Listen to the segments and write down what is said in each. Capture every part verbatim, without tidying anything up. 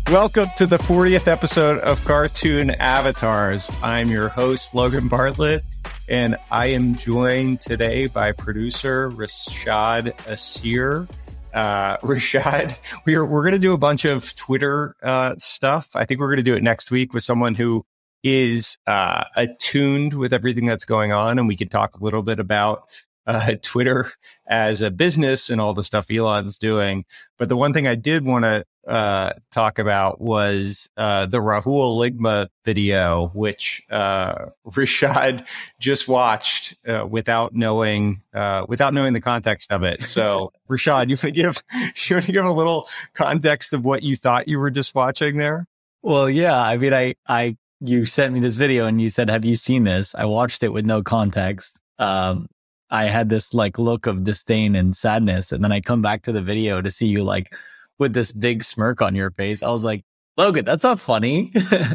Welcome to the fortieth episode of Cartoon Avatars. I'm your host, Logan Bartlett, and I am joined today by producer Rashad Asir. Uh, Rashad, we're we're going to do a bunch of Twitter uh, stuff. I think we're going to do it next week with someone who is uh, attuned with everything that's going on, and we could talk a little bit about uh, Twitter as a business and all the stuff Elon's doing. But the one thing I did want to uh, talk about was uh, the Rahul Ligma video, which uh, Rashad just watched uh, without knowing uh, without knowing the context of it. So, Rashad, you give you want to give a little context of what you thought you were just watching there? Well, yeah, I mean, I, I, you sent me this video and you said, "Have you seen this?" I watched it with no context. Um, I had this like look of disdain and sadness, and then I come back to the video to see you like with this big smirk on your face. I was like, Logan, that's not funny.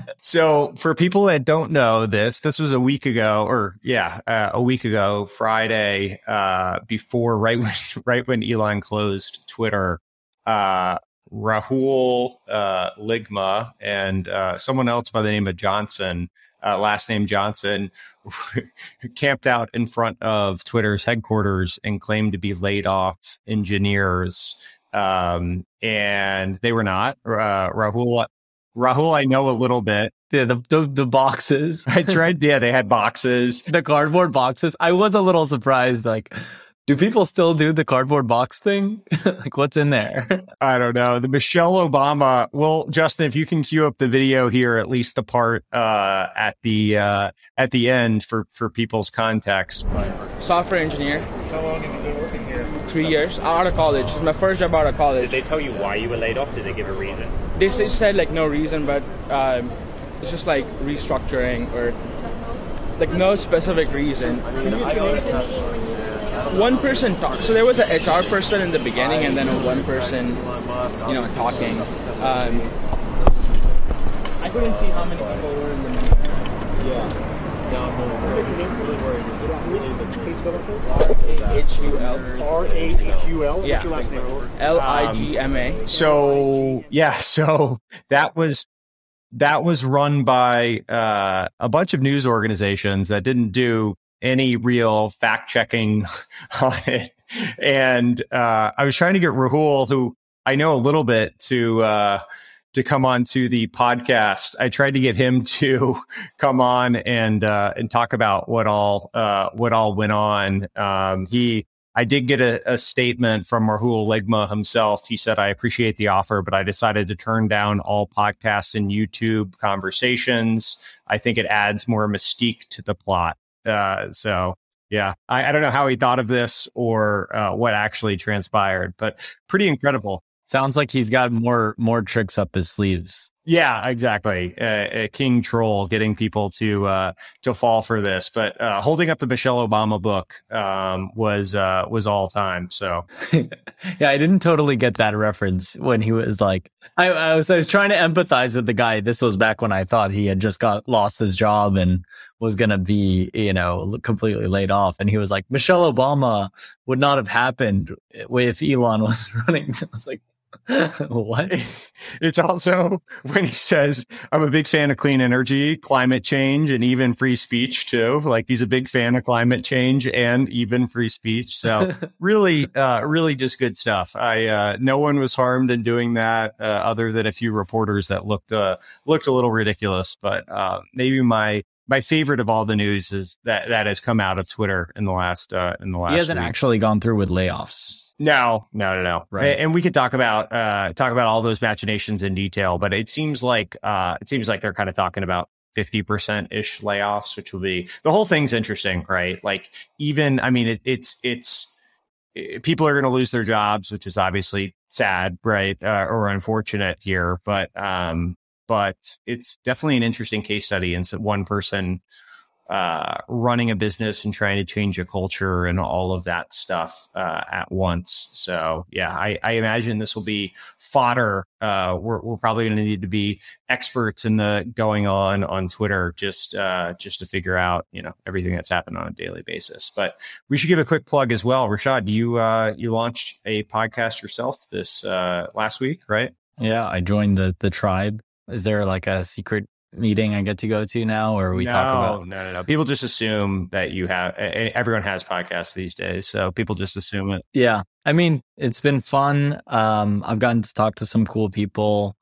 So for people that don't know this, this was a week ago, or yeah, uh, a week ago, Friday, uh, before right when right when Elon closed Twitter. Uh, Rahul uh, Ligma and uh, someone else by the name of Johnson, uh, last name Johnson, camped out in front of Twitter's headquarters and claimed to be laid off engineers. Um, and they were not. Uh, Rahul, Rahul, I know a little bit. Yeah, the, the the boxes. I tried. Yeah, they had boxes, the cardboard boxes. I was a little surprised. Like, do people still do the cardboard box thing? Like, what's in there? I don't know. The Michelle Obama. Well, Justin, if you can cue up the video here, at least the part uh, at the uh, at the end for, for people's context. Software engineer. How long have you been working here? Three years. Out of college. It's my first job out of college. Did they tell you why you were laid off? Did they give a reason? They said like no reason, but um, it's just like restructuring or like no specific reason. One person talked. So there was an H R person in the beginning, and then a one person, you know, talking. Um, I couldn't see how many people were in the meeting. Yeah. H U L. R A H U L? Yeah. What's your last name? L I G M A. So, yeah, so that was that was run by uh, a bunch of news organizations that didn't do any real fact checking on it. And uh, I was trying to get Rahul, who I know a little bit, to uh, to come on to the podcast. I tried to get him to come on and uh, and talk about what all uh, what all went on. Um, he, I did get a, a statement from Rahul Ligma himself. He said, "I appreciate the offer, but I decided to turn down all podcast and YouTube conversations. I think it adds more mystique to the plot." Uh, so yeah, I, I don't know how he thought of this or uh, what actually transpired, but pretty incredible. Sounds like he's got more more tricks up his sleeves. Yeah, exactly. Uh, a king troll getting people to uh, to fall for this, but uh, holding up the Michelle Obama book um, was uh, was all time. So yeah, I didn't totally get that reference when he was like, I, I was I was trying to empathize with the guy. This was back when I thought he had just got lost his job and was gonna be, you know, completely laid off. And he was like, Michelle Obama would not have happened if Elon was running. I was like, what? It's also when he says, "I'm a big fan of clean energy, climate change, and even free speech too." Like, he's a big fan of climate change and even free speech. So really, uh, really just good stuff. I, uh, no one was harmed in doing that, uh, other than a few reporters that looked, uh, looked a little ridiculous. But, uh, maybe my, my favorite of all the news is that that has come out of Twitter in the last, uh, in the last, he hasn't week. actually gone through with layoffs. No, no, no, no. Right. And we could talk about uh, talk about all those machinations in detail, but it seems like uh, it seems like they're kind of talking about fifty percent ish layoffs, which will be, the whole thing's interesting, right? Like, even, I mean, it, it's it's it, people are going to lose their jobs, which is obviously sad, right, uh, or unfortunate here, but um, but it's definitely an interesting case study, and so one person uh, running a business and trying to change a culture and all of that stuff uh, at once. So, yeah, I, I imagine this will be fodder. Uh, we're, we're probably going to need to be experts in the going on on Twitter just uh, just to figure out, you know, everything that's happened on a daily basis. But we should give a quick plug as well. Rashad, you uh, you launched a podcast yourself this uh, last week, right? Yeah, I joined the the tribe. Is there like a secret meeting I get to go to now, or we no, talk about? No, no, no. People just assume that you have. Everyone has podcasts these days, so people just assume it. Yeah, I mean, it's been fun. Um, I've gotten to talk to some cool people.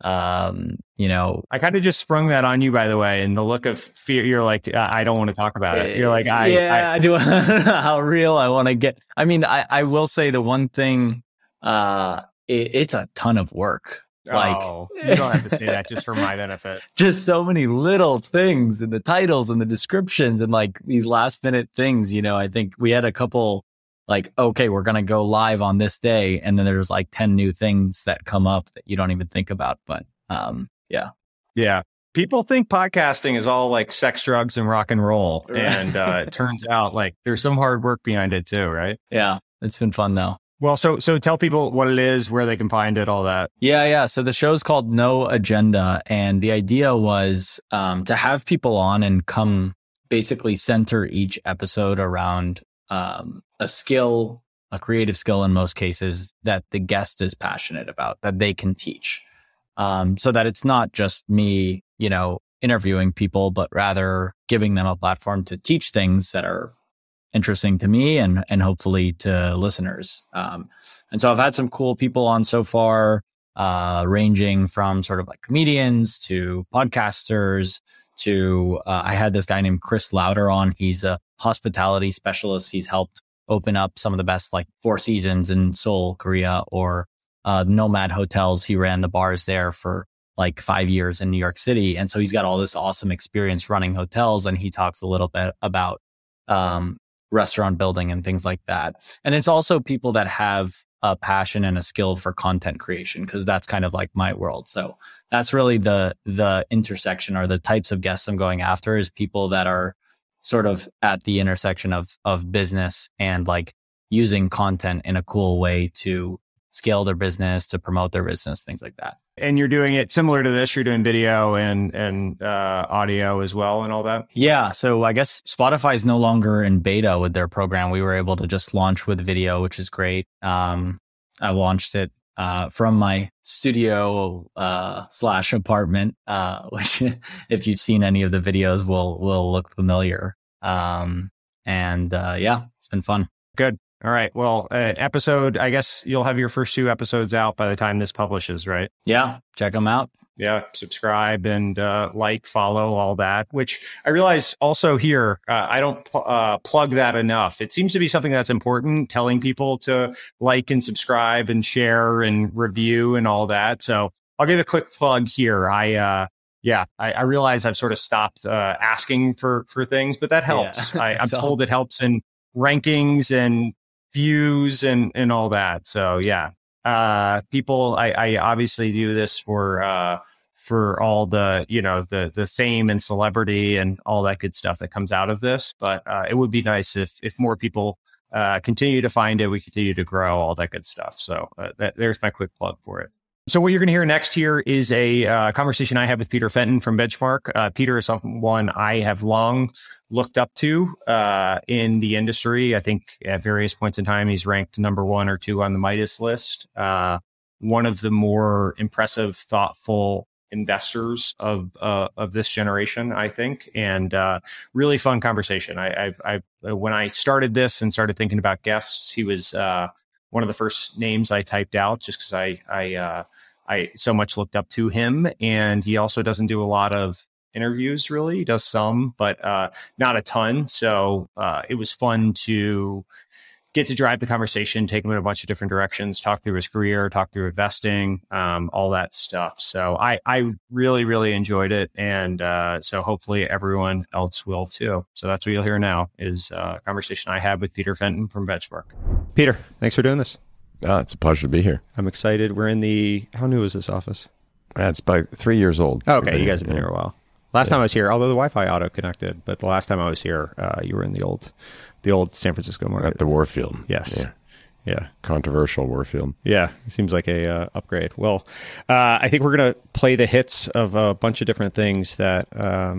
Um, you know, I kind of just sprung that on you, by the way, and the look of fear. You're like, I don't want to talk about it. You're like, I, yeah, I, I do. How real I want to get. I mean, I, I will say the one thing. Uh, it, it's a ton of work. Like, oh, you don't have to say that just for my benefit. Just so many little things in the titles and the descriptions and like these last minute things. You know, I think we had a couple. Like, okay, we're going to go live on this day. And then there's like ten new things that come up that you don't even think about. But um, yeah. Yeah. People think podcasting is all like sex, drugs, and rock and roll. Right. And uh, it turns out like there's some hard work behind it too, right? Yeah. It's been fun though. Well, so so tell people what it is, where they can find it, all that. Yeah, yeah. So the show's called No Agenda. And the idea was um, to have people on and come basically center each episode around um, a skill, a creative skill in most cases that the guest is passionate about, that they can teach. Um, so that it's not just me, you know, interviewing people, but rather giving them a platform to teach things that are interesting to me and, and hopefully to listeners. Um, and so I've had some cool people on so far, uh, ranging from sort of like comedians to podcasters to, uh, I had this guy named Chris Lauder on. He's a hospitality specialist. He's helped open up some of the best like Four Seasons in Seoul, Korea, or uh, Nomad Hotels. He ran the bars there for like five years in New York City. And so he's got all this awesome experience running hotels. And he talks a little bit about um, restaurant building and things like that. And it's also people that have a passion and a skill for content creation, because that's kind of like my world. So that's really the the intersection, or the types of guests I'm going after, is people that are sort of at the intersection of of business and like using content in a cool way to scale their business, to promote their business, things like that. And you're doing it similar to this. You're doing video and and uh, audio as well and all that. Yeah. So I guess Spotify is no longer in beta with their program. We were able to just launch with video, which is great. Um, I launched it uh, from my studio uh, slash apartment, uh, which if you've seen any of the videos will will look familiar. Um, and uh, yeah, it's been fun. Good. All right. Well, uh, episode, I guess you'll have your first two episodes out by the time this publishes, right? Yeah. Check them out. Yeah. Subscribe and uh, like, follow, all that, which I realize also here, uh, I don't pl- uh, plug that enough. It seems to be something that's important, telling people to like and subscribe and share and review and all that. So I'll give a quick plug here. I, uh, yeah, I, I realize I've sort of stopped uh, asking for, for things, but that helps. Yeah. I, I'm so- told it helps in rankings and views and, and all that. So yeah, uh, people, I, I obviously do this for, uh, for all the, you know, the, the fame and celebrity and all that good stuff that comes out of this. But, uh, it would be nice if, if more people, uh, continue to find it, we continue to grow, all that good stuff. So uh, that, there's my quick plug for it. So what you're going to hear next here is a uh, conversation I had with Peter Fenton from Benchmark. Uh, Peter is someone I have long looked up to uh, in the industry. I think at various points in time, he's ranked number one or two on the Midas list. Uh, one of the more impressive, thoughtful investors of uh, of this generation, I think, and uh, really fun conversation. I, I, I when I started this and started thinking about guests, he was uh, one of the first names I typed out, just because I I uh, I so much looked up to him. And he also doesn't do a lot of interviews, really. He does some, but uh, not a ton. So uh, it was fun to get to drive the conversation, take him in a bunch of different directions, talk through his career, talk through investing, um, all that stuff. So I, I really, really enjoyed it. And uh, so hopefully everyone else will too. So that's what you'll hear now is a conversation I had with Peter Fenton from Benchmark. Peter, thanks for doing this. Oh, it's a pleasure to be here. I'm excited. We're in the, how new is this office? Uh, it's about three years old. Oh, okay. You guys have been yeah. here a while. Last yeah. time I was here, although the Wi-Fi auto connected, but the last time I was here, uh, you were in the old, the old San Francisco market. At the Warfield. Yes. Yeah. Yeah. Controversial Warfield. Yeah. It seems like a uh, upgrade. Well, uh, I think we're going to play the hits of a bunch of different things that um,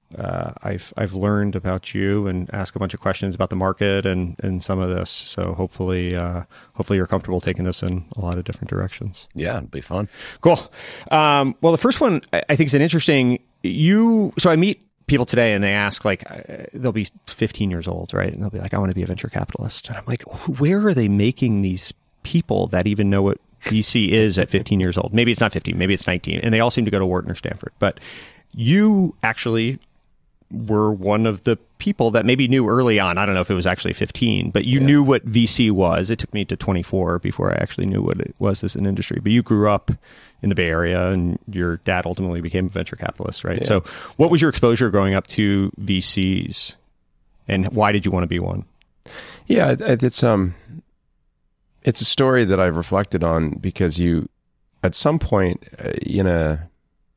uh, I've I've learned about you and asked a bunch of questions about the market and, and some of this. So hopefully uh, hopefully you're comfortable taking this in a lot of different directions. Yeah, it'd be fun. Cool. Um, well, the first one I I think is an interesting. You so I meet people today and they ask, like, uh, they'll be fifteen years old, right? And they'll be like, I want to be a venture capitalist. And I'm like, where are they making these people that even know what V C is at fifteen years old? Maybe it's not fifteen, maybe it's nineteen. And they all seem to go to Wharton or Stanford. But you actually were one of the people that maybe knew early on. I don't know if it was actually fifteen, but you yeah. knew what V C was. It took me to twenty-four before I actually knew what it was as an industry. But you grew up in the Bay Area and your dad ultimately became a venture capitalist, right? Yeah. So what was your exposure growing up to V Cs and why did you want to be one? Yeah, it's um, it's a story that I've reflected on because you, at some point in a,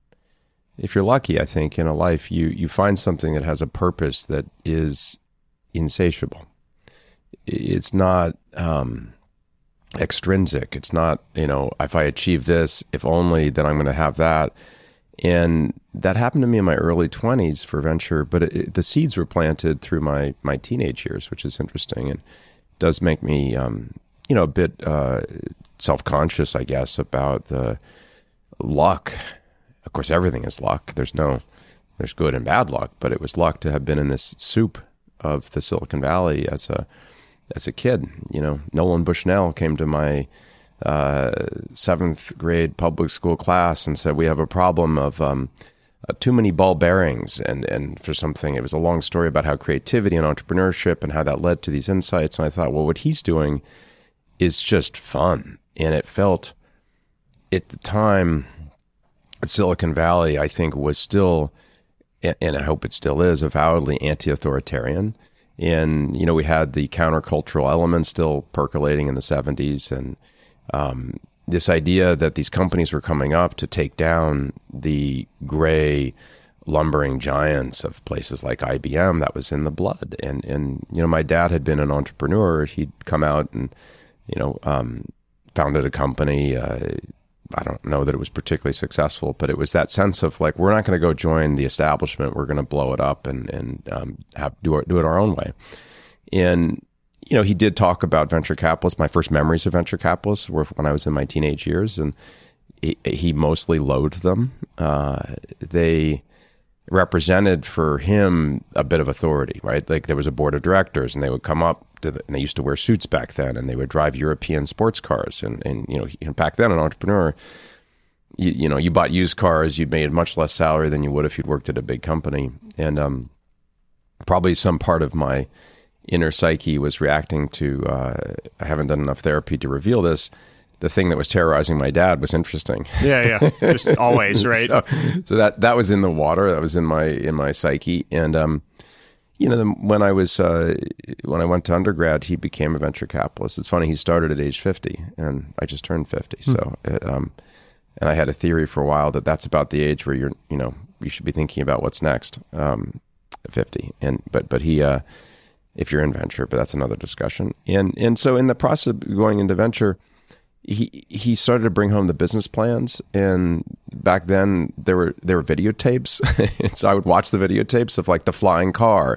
if you're lucky, I think, in a life, you you find something that has a purpose that is insatiable. It's not um, extrinsic. It's not, you know, if I achieve this, if only, then I'm going to have that. And that happened to me in my early twenties for venture, but it, it, the seeds were planted through my my teenage years, which is interesting and does make me, um, you know, a bit uh, self-conscious, I guess, about the luck. Of course, everything is luck. There's no, there's good and bad luck, but it was luck to have been in this soup of the Silicon Valley as a, as a kid. You know, Nolan Bushnell came to my uh, seventh grade public school class and said, we have a problem of um, uh, too many ball bearings. And, and for something, it was a long story about how creativity and entrepreneurship and how that led to these insights. And I thought, well, what he's doing is just fun. And it felt at the time, Silicon Valley, I think, was still, and I hope it still is, avowedly anti-authoritarian. And, you know, we had the countercultural element still percolating in the seventies. And um, this idea that these companies were coming up to take down the gray lumbering giants of places like I B M, that was in the blood. And, and you know, my dad had been an entrepreneur. He'd come out and, you know, um, founded a company, uh, I don't know that it was particularly successful, but it was that sense of like, we're not going to go join the establishment. We're going to blow it up and, and um, have do it, do it our own way. And, you know, he did talk about venture capitalists. My first memories of venture capitalists were when I was in my teenage years, and he, he mostly loathed them. Uh, they represented for him a bit of authority, right? Like there was a board of directors and they would come up to the, and they used to wear suits back then, and they would drive European sports cars. And, and you know, back then, an entrepreneur, you, you know, you bought used cars, you made much less salary than you would if you'd worked at a big company. And um, probably some part of my inner psyche was reacting to, uh, I haven't done enough therapy to reveal this, the thing that was terrorizing my dad was interesting. Yeah, yeah, just always, right? so, so that that was in the water. That was in my in my psyche. And um, you know, when I was uh, when I went to undergrad, he became a venture capitalist. It's funny, he started at age fifty, and I just turned fifty. Hmm. So, it, um, and I had a theory for a while that that's about the age where you're, you know, you should be thinking about what's next. Um, fifty, and but but he, uh, if you're in venture, but that's another discussion. And and so in the process of going into venture, he he started to bring home the business plans, and back then there were there were videotapes, and so I would watch the videotapes of like the flying car,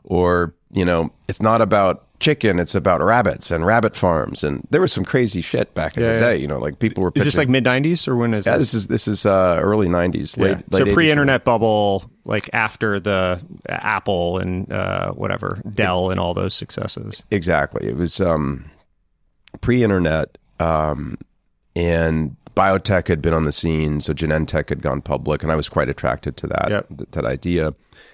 or you know, it's not about chicken, it's about rabbits and rabbit farms, and there was some crazy shit back in yeah, the day. Yeah. You know, like people were. Is this like mid nineties or when is yeah, this? This is this is uh, early nineties, yeah. late, late so pre-internet bubble, like after the Apple and uh, whatever Dell and all those successes. Exactly, it was um, pre-internet. Um, and biotech had been on the scene, so Genentech had gone public, and I was quite attracted to that yep. th- that idea.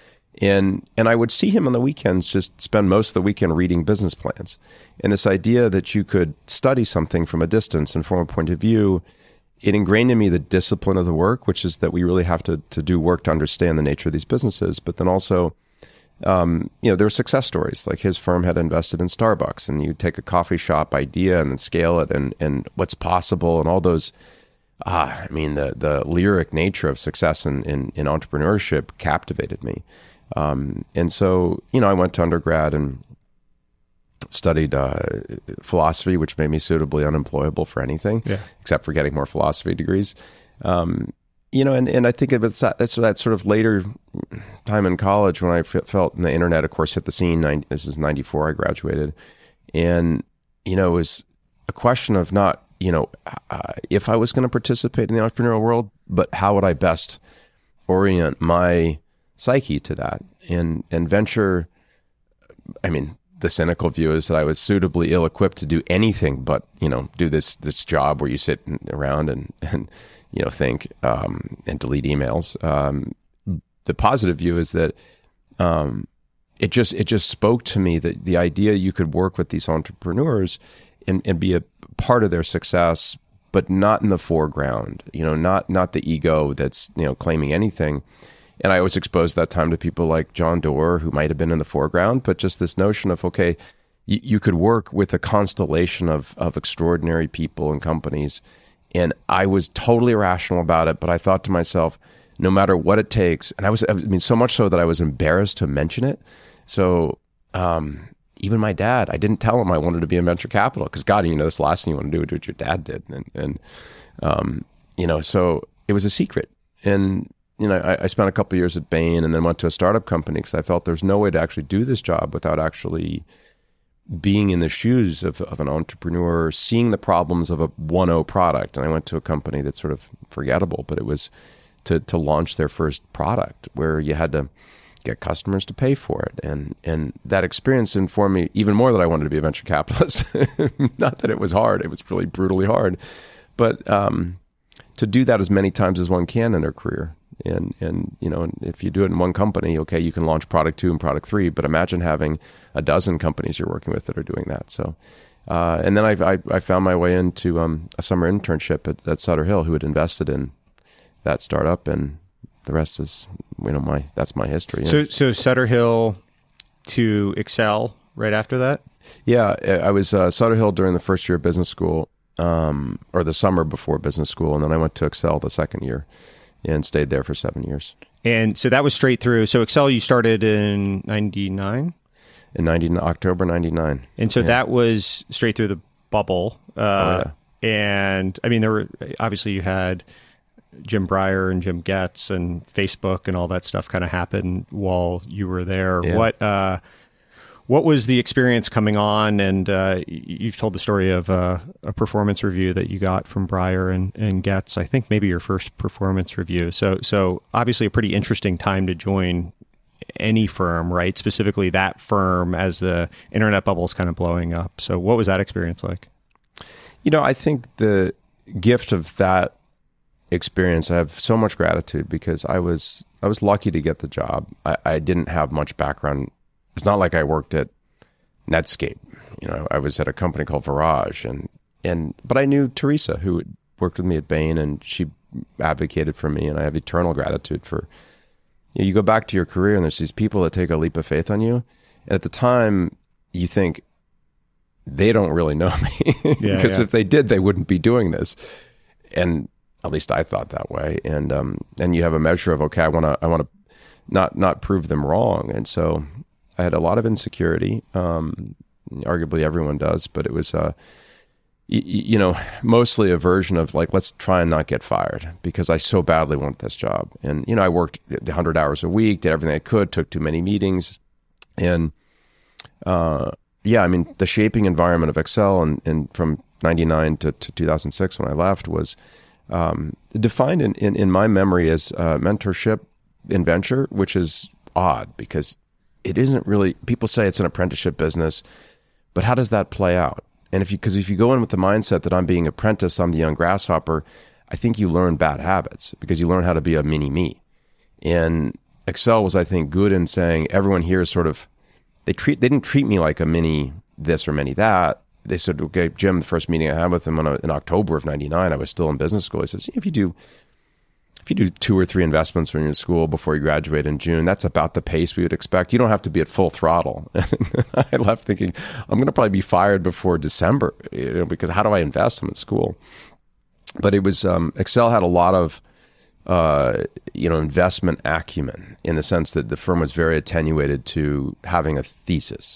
And and I would see him on the weekends, just spend most of the weekend reading business plans. And this idea that you could study something from a distance and from a point of view, it ingrained in me the discipline of the work, which is that we really have to to do work to understand the nature of these businesses, but then also. Um, you know, there were success stories, like his firm had invested in Starbucks, and you take a coffee shop idea and then scale it, and, and what's possible, and all those, ah, I mean, the, the lyric nature of success in, in, in entrepreneurship captivated me. Um, and so, you know, I went to undergrad and studied uh, philosophy, which made me suitably unemployable for anything, yeah. except for getting more philosophy degrees. Um, you know, and, and I think it was that, that's that sort of later time in college when I f- felt, and the internet, of course, hit the scene. ninety, this is ninety-four, I graduated. And, you know, it was a question of not, you know, uh, if I was going to participate in the entrepreneurial world, but how would I best orient my psyche to that? And, and venture, I mean, the cynical view is that I was suitably ill-equipped to do anything but, you know, do this this job where you sit around and, and you know, think um, and delete emails. Um, the positive view is that um, it just it just spoke to me that the idea you could work with these entrepreneurs and, and be a part of their success, but not in the foreground. You know, not not the ego that's, you know, claiming anything. And I was exposed that time to people like John Doerr, who might have been in the foreground, but just this notion of, okay, you, you could work with a constellation of, of extraordinary people and companies. And I was totally irrational about it, but I thought to myself, no matter what it takes, and I was, I mean, so much so that I was embarrassed to mention it. So um, even my dad, I didn't tell him I wanted to be in venture capital because, God, you know, this last thing you want to do is what your dad did. And, and um, you know, so it was a secret. And you know, I, I spent a couple of years at Bain and then went to a startup company because I felt there's no way to actually do this job without actually being in the shoes of, of an entrepreneur, seeing the problems of a one oh product. And I went to a company that's sort of forgettable, but it was to to launch their first product where you had to get customers to pay for it. And and that experience informed me even more that I wanted to be a venture capitalist. Not that it was hard. It was really brutally hard. But um, to do that as many times as one can in their career. And, and you know, if you do it in one company, okay, you can launch product two and product three, but imagine having a dozen companies you're working with that are doing that. So, uh, and then I, I, I found my way into um, a summer internship at, at Sutter Hill, who had invested in that startup, and the rest is, you know, my, that's my history. So, so Sutter Hill to Accel right after that? Yeah, I was uh, Sutter Hill during the first year of business school, um, or the summer before business school, and then I went to Accel the second year. And stayed there for seven years. And so that was straight through. So Accel, you started in ninety-nine? In ninety, October ninety-nine. And so yeah. that was straight through the bubble. Uh, oh, yeah. And I mean, there were, obviously you had Jim Breyer and Jim Getz and Facebook and all that stuff kind of happened while you were there. Yeah. What, uh, what was the experience coming on? And uh, you've told the story of uh, a performance review that you got from Breyer and, and Getz. I think maybe your first performance review. So, so obviously a pretty interesting time to join any firm, right? Specifically that firm as the internet bubble is kind of blowing up. So what was that experience like? You know, I think the gift of that experience, I have so much gratitude because I was I was lucky to get the job. I, I didn't have much background. It's not like I worked at Netscape. You know, I was at a company called Virage, and and but I knew Teresa, who worked with me at Bain, and she advocated for me, and I have eternal gratitude for. You know, you go back to your career, and there's these people that take a leap of faith on you. And at the time, you think they don't really know me because yeah, yeah. if they did, they wouldn't be doing this. And at least I thought that way. And um, and you have a measure of, okay, I want to I want to not not prove them wrong, and so. I had a lot of insecurity. Um, arguably everyone does, but it was, uh, y- you know, mostly a version of like, let's try and not get fired because I so badly want this job. And, you know, I worked one hundred hours a week, did everything I could, took too many meetings. And, uh, yeah, I mean, the shaping environment of Accel and, and from ninety-nine to, to two thousand six when I left was um, defined in, in, in my memory as uh, mentorship in venture, which is odd because it isn't really, people say it's an apprenticeship business, but how does that play out? And if you, because if you go in with the mindset that I'm being apprenticed, I'm the young grasshopper, I think you learn bad habits because you learn how to be a mini me. And Accel was, I think, good in saying everyone here is sort of, they treat, they didn't treat me like a mini this or mini that. They said, okay, Jim, the first meeting I had with him in, a, in October of ninety-nine, I was still in business school. He says, if you do, If you do two or three investments when you're in school before you graduate in June, that's about the pace we would expect. You don't have to be at full throttle. I left thinking, I'm going to probably be fired before December, you know, because how do I invest? I'm in school. But it was, um, Accel had a lot of, uh, you know, investment acumen in the sense that the firm was very attenuated to having a thesis.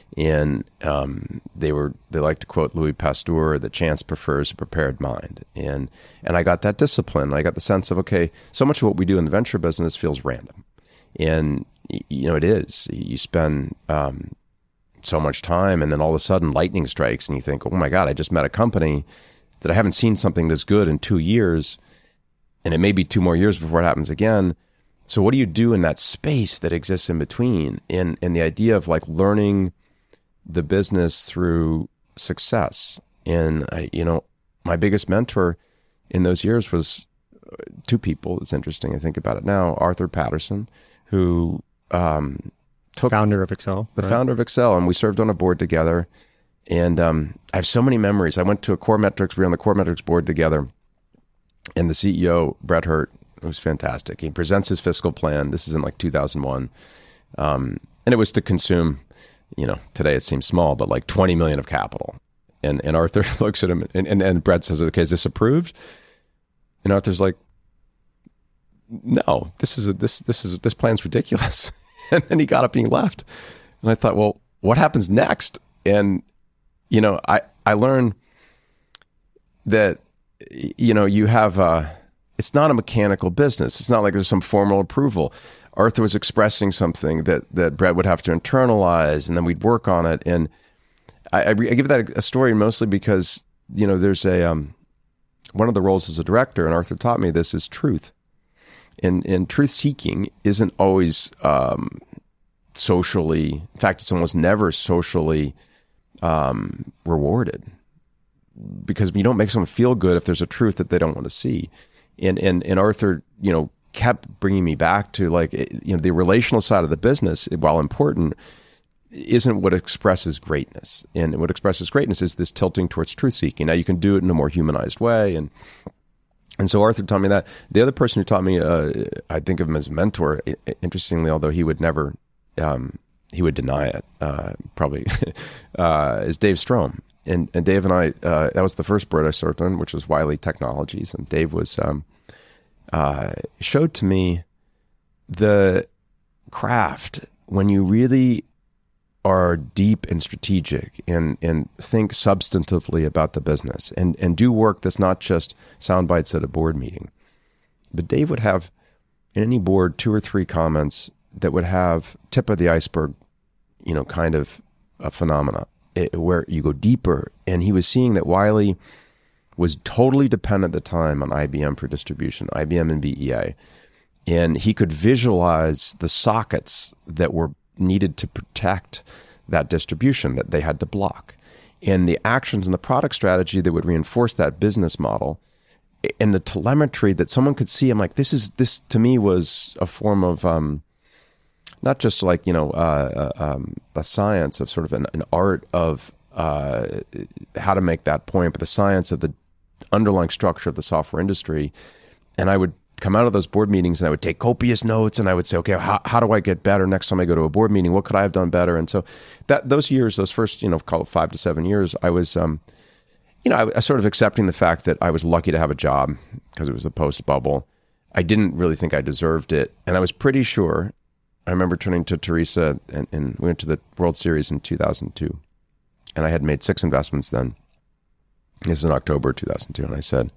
And um, they were they like to quote Louis Pasteur that chance prefers a prepared mind. And and I got that discipline. I got the sense of, okay, so much of what we do in the venture business feels random. And, you know, it is. You spend um, so much time, and then all of a sudden lightning strikes, and you think, oh my God, I just met a company that I haven't seen something this good in two years, and it may be two more years before it happens again. So what do you do in that space that exists in between? And, and the idea of like learning the business through success. And, I, you know, my biggest mentor in those years was two people. It's interesting. I think about it now. Arthur Patterson, who um, took founder of Excel, the right? founder of Excel, and we served on a board together. And um, I have so many memories. I went to a Core Metrics. We were on the Core Metrics board together, and the C E O, Brett Hurt, was fantastic. He presents his fiscal plan. This is in like two thousand one, um, and it was to consume, you know, today it seems small, but like twenty million of capital. And and Arthur looks at him, and, and, and Brett says, "Okay, is this approved?" And Arthur's like, no, this is a, this this is this plan's ridiculous. And then he got up and he left. And I thought, well, what happens next? And you know, I I learned that you know you have a, it's not a mechanical business. It's not like there's some formal approval. Arthur was expressing something that that Brett would have to internalize, and then we'd work on it. And I, I, I give that a, a story mostly because you know there's a um, one of the roles as a director, and Arthur taught me this, is truth. And, and truth seeking isn't always um, socially, in fact, it's almost never socially um, rewarded, because you don't make someone feel good if there's a truth that they don't want to see. And, and, and Arthur, you know, kept bringing me back to like, you know, the relational side of the business, while important, isn't what expresses greatness. And what expresses greatness is this tilting towards truth seeking. Now you can do it in a more humanized way. And And so Arthur taught me that. The other person who taught me, uh, I think of him as a mentor, interestingly, although he would never, um, he would deny it, uh, probably, uh, is Dave Strom. And, and Dave and I, uh, that was the first board I served on, which was Wiley Technologies. And Dave was, um, uh, showed to me the craft when you really are deep and strategic and, and think substantively about the business and, and do work that's not just sound bites at a board meeting. But Dave would have in any board two or three comments that would have tip of the iceberg, you know, kind of a phenomena it, where you go deeper. And he was seeing that Wiley was totally dependent at the time on I B M for distribution, I B M and B E A. And he could visualize the sockets that were needed to protect that distribution that they had to block, and the actions and the product strategy that would reinforce that business model, and the telemetry that someone could see. I'm like, this is, this to me was a form of, um, not just like, you know, uh, uh, um, a science of sort of an, an art of uh, how to make that point, but the science of the underlying structure of the software industry. And I would come out of those board meetings and I would take copious notes, and I would say, okay, how, how do I get better next time I go to a board meeting? What could I have done better? And so that those years, those first, you know, call it five to seven years, I was, um, you know, I, I sort of accepting the fact that I was lucky to have a job because it was the post bubble. I didn't really think I deserved it. And I was pretty sure, I remember turning to Teresa, and, and we went to the World Series in two thousand two. And I had made six investments then. This is in October two thousand two. And I said,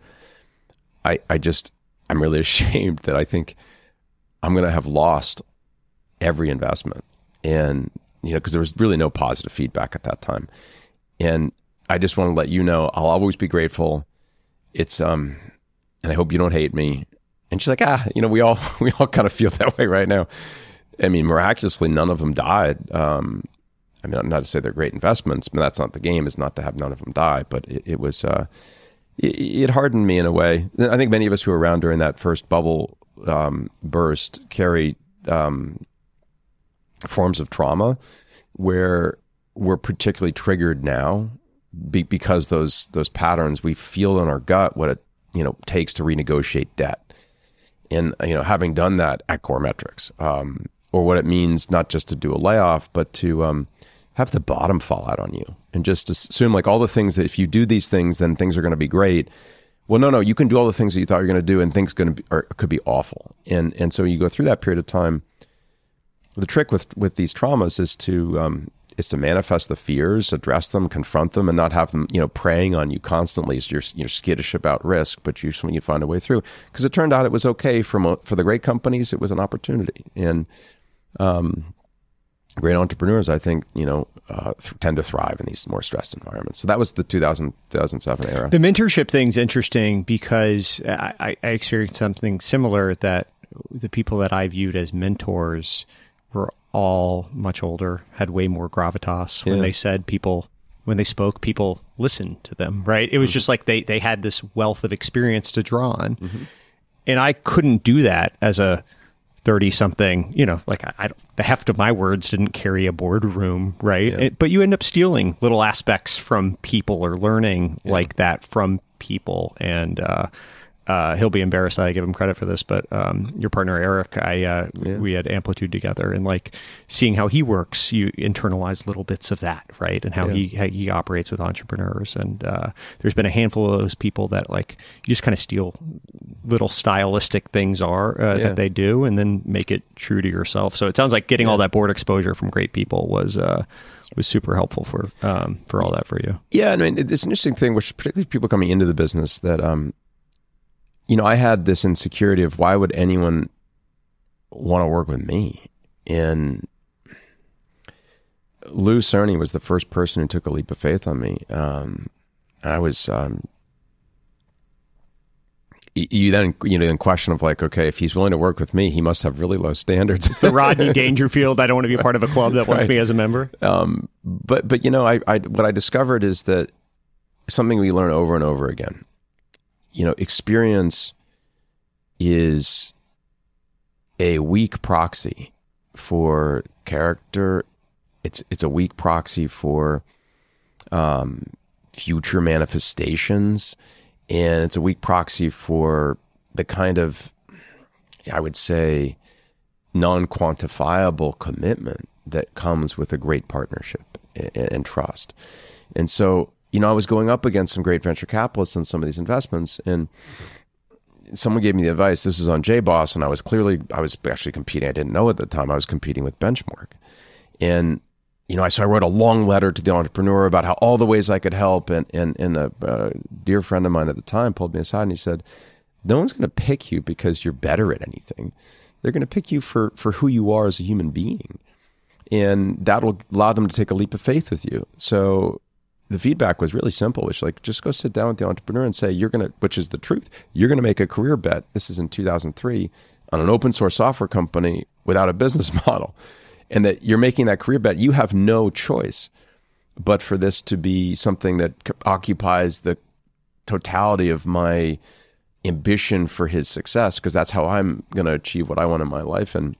I, I just, I'm really ashamed that I think I'm going to have lost every investment. And, you know, because there was really no positive feedback at that time. And I just want to let you know, I'll always be grateful. It's, um, and I hope you don't hate me. And she's like, ah, you know, we all, we all kind of feel that way right now. I mean, miraculously, none of them died. Um, I mean, not to say they're great investments, but that's not the game, is not to have none of them die. But it, it was, uh, it, it hardened me in a way. I think many of us who were around during that first bubble um, burst carry um, forms of trauma where we're particularly triggered now be, because those those patterns, we feel in our gut what it you know takes to renegotiate debt. And you know, having done that at Core Metrics, um, or what it means not just to do a layoff, but to um, have the bottom fall out on you, and just assume like all the things that if you do these things, then things are going to be great. Well, no, no, you can do all the things that you thought you were going to do, and things going to be or could be awful. And and so you go through that period of time. The trick with with these traumas is to um, is to manifest the fears, address them, confront them, and not have them, you know, preying on you constantly as you're, you're skittish about risk, but you, you find a way through. Because it turned out it was okay for, mo- for the great companies. It was an opportunity. And um, great entrepreneurs, I think, you know, uh, th- tend to thrive in these more stressed environments. So that was the two thousand, two thousand seven era. The mentorship thing's interesting because I, I experienced something similar, that the people that I viewed as mentors were all much older, had way more gravitas. When Yeah. they said people, when they spoke, people listened to them, right? It was Mm-hmm. just like they, they had this wealth of experience to draw on. Mm-hmm. And I couldn't do that as a thirty-something, you know, like I, I don't, the heft of my words didn't carry a boardroom, right? Yeah. It, but you end up stealing little aspects from people or learning Yeah. like that from people. And uh, uh, he'll be embarrassed that I give him credit for this, but um, your partner, Eric, I uh, Yeah. we had Amplitude together, and like seeing how he works, you internalize little bits of that, right? And how Yeah. he how he operates with entrepreneurs. And uh, there's been a handful of those people that like you just kind of steal little stylistic things are uh, Yeah. that they do, and then make it true to yourself. So it sounds like getting all that board exposure from great people was uh, was super helpful for um, for all that for you. Yeah, I mean, it's an interesting thing, which particularly people coming into the business, that, um, you know, I had this insecurity of why would anyone want to work with me? And Lou Cerny was the first person who took a leap of faith on me. Um, I was, um, y- you then, you know, in question of like, okay, if he's willing to work with me, he must have really low standards. The Rodney Dangerfield, I don't want to be a part of a club that wants Right. me as a member. Um, but but you know, I, I what I discovered is that something we learn over and over again. You know, experience is a weak proxy for character. It's it's a weak proxy for um, future manifestations, and it's a weak proxy for the kind of, I would say, non-quantifiable commitment that comes with a great partnership and, and trust. And so, you know, I was going up against some great venture capitalists on some of these investments, and someone gave me the advice. This was on J Boss, and I was clearly, I was actually competing. I didn't know at the time I was competing with Benchmark. And, you know, I, so I wrote a long letter to the entrepreneur about how all the ways I could help. And, and, and a, a dear friend of mine at the time pulled me aside and he said, no one's going to pick you because you're better at anything. They're going to pick you for, for who you are as a human being. And that'll allow them to take a leap of faith with you. So the feedback was really simple. It's like, just go sit down with the entrepreneur and say, you're going to, which is the truth, you're going to make a career bet. This is in two thousand three on an open source software company without a business model. And that you're making that career bet. You have no choice but for this to be something that c- occupies the totality of my ambition for his success, because that's how I'm going to achieve what I want in my life. And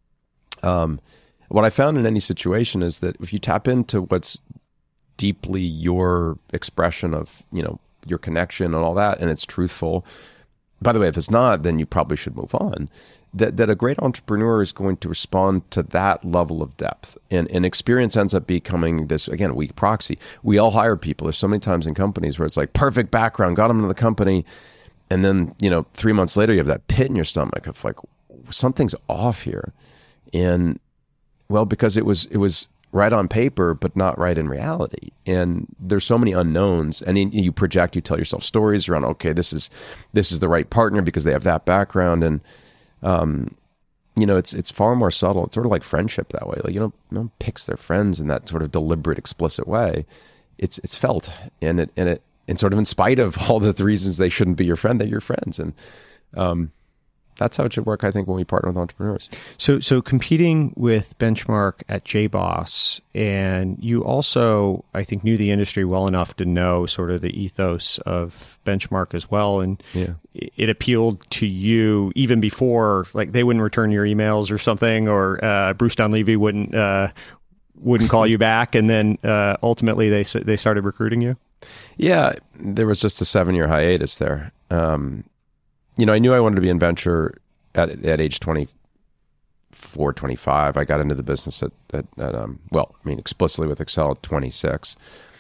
um, what I found in any situation is that if you tap into what's deeply your expression of, you know, your connection and all that, and it's truthful. By the way, if it's not, then you probably should move on. That that a great entrepreneur is going to respond to that level of depth. And, and experience ends up becoming this, again, weak proxy. We all hire people. There's so many times in companies where it's like, perfect background, got them into the company. And then, you know, three months later, you have that pit in your stomach of like, something's off here. And well, because it was it was right on paper, but not right in reality. And there's so many unknowns. And then you project, you tell yourself stories around, okay, this is this is the right partner because they have that background. And um, you know, it's it's far more subtle. It's sort of like friendship that way. Like, you know, no one picks their friends in that sort of deliberate, explicit way. It's it's felt, and it and it and sort of in spite of all the reasons they shouldn't be your friend, they're your friends. And um, that's how it should work, I think, when we partner with entrepreneurs. So, so competing with Benchmark at J Boss, and you also, I think, knew the industry well enough to know sort of the ethos of Benchmark as well, and Yeah. it, it appealed to you even before, like they wouldn't return your emails or something, or uh, Bruce Donlevy wouldn't uh, wouldn't call you back, and then uh, ultimately they s- they started recruiting you. Yeah, there was just a seven-year hiatus there. Um, you know, I knew I wanted to be in venture at at age twenty-four, twenty-five. I got into the business at, at, at um, well, I mean, explicitly with Excel at twenty-six.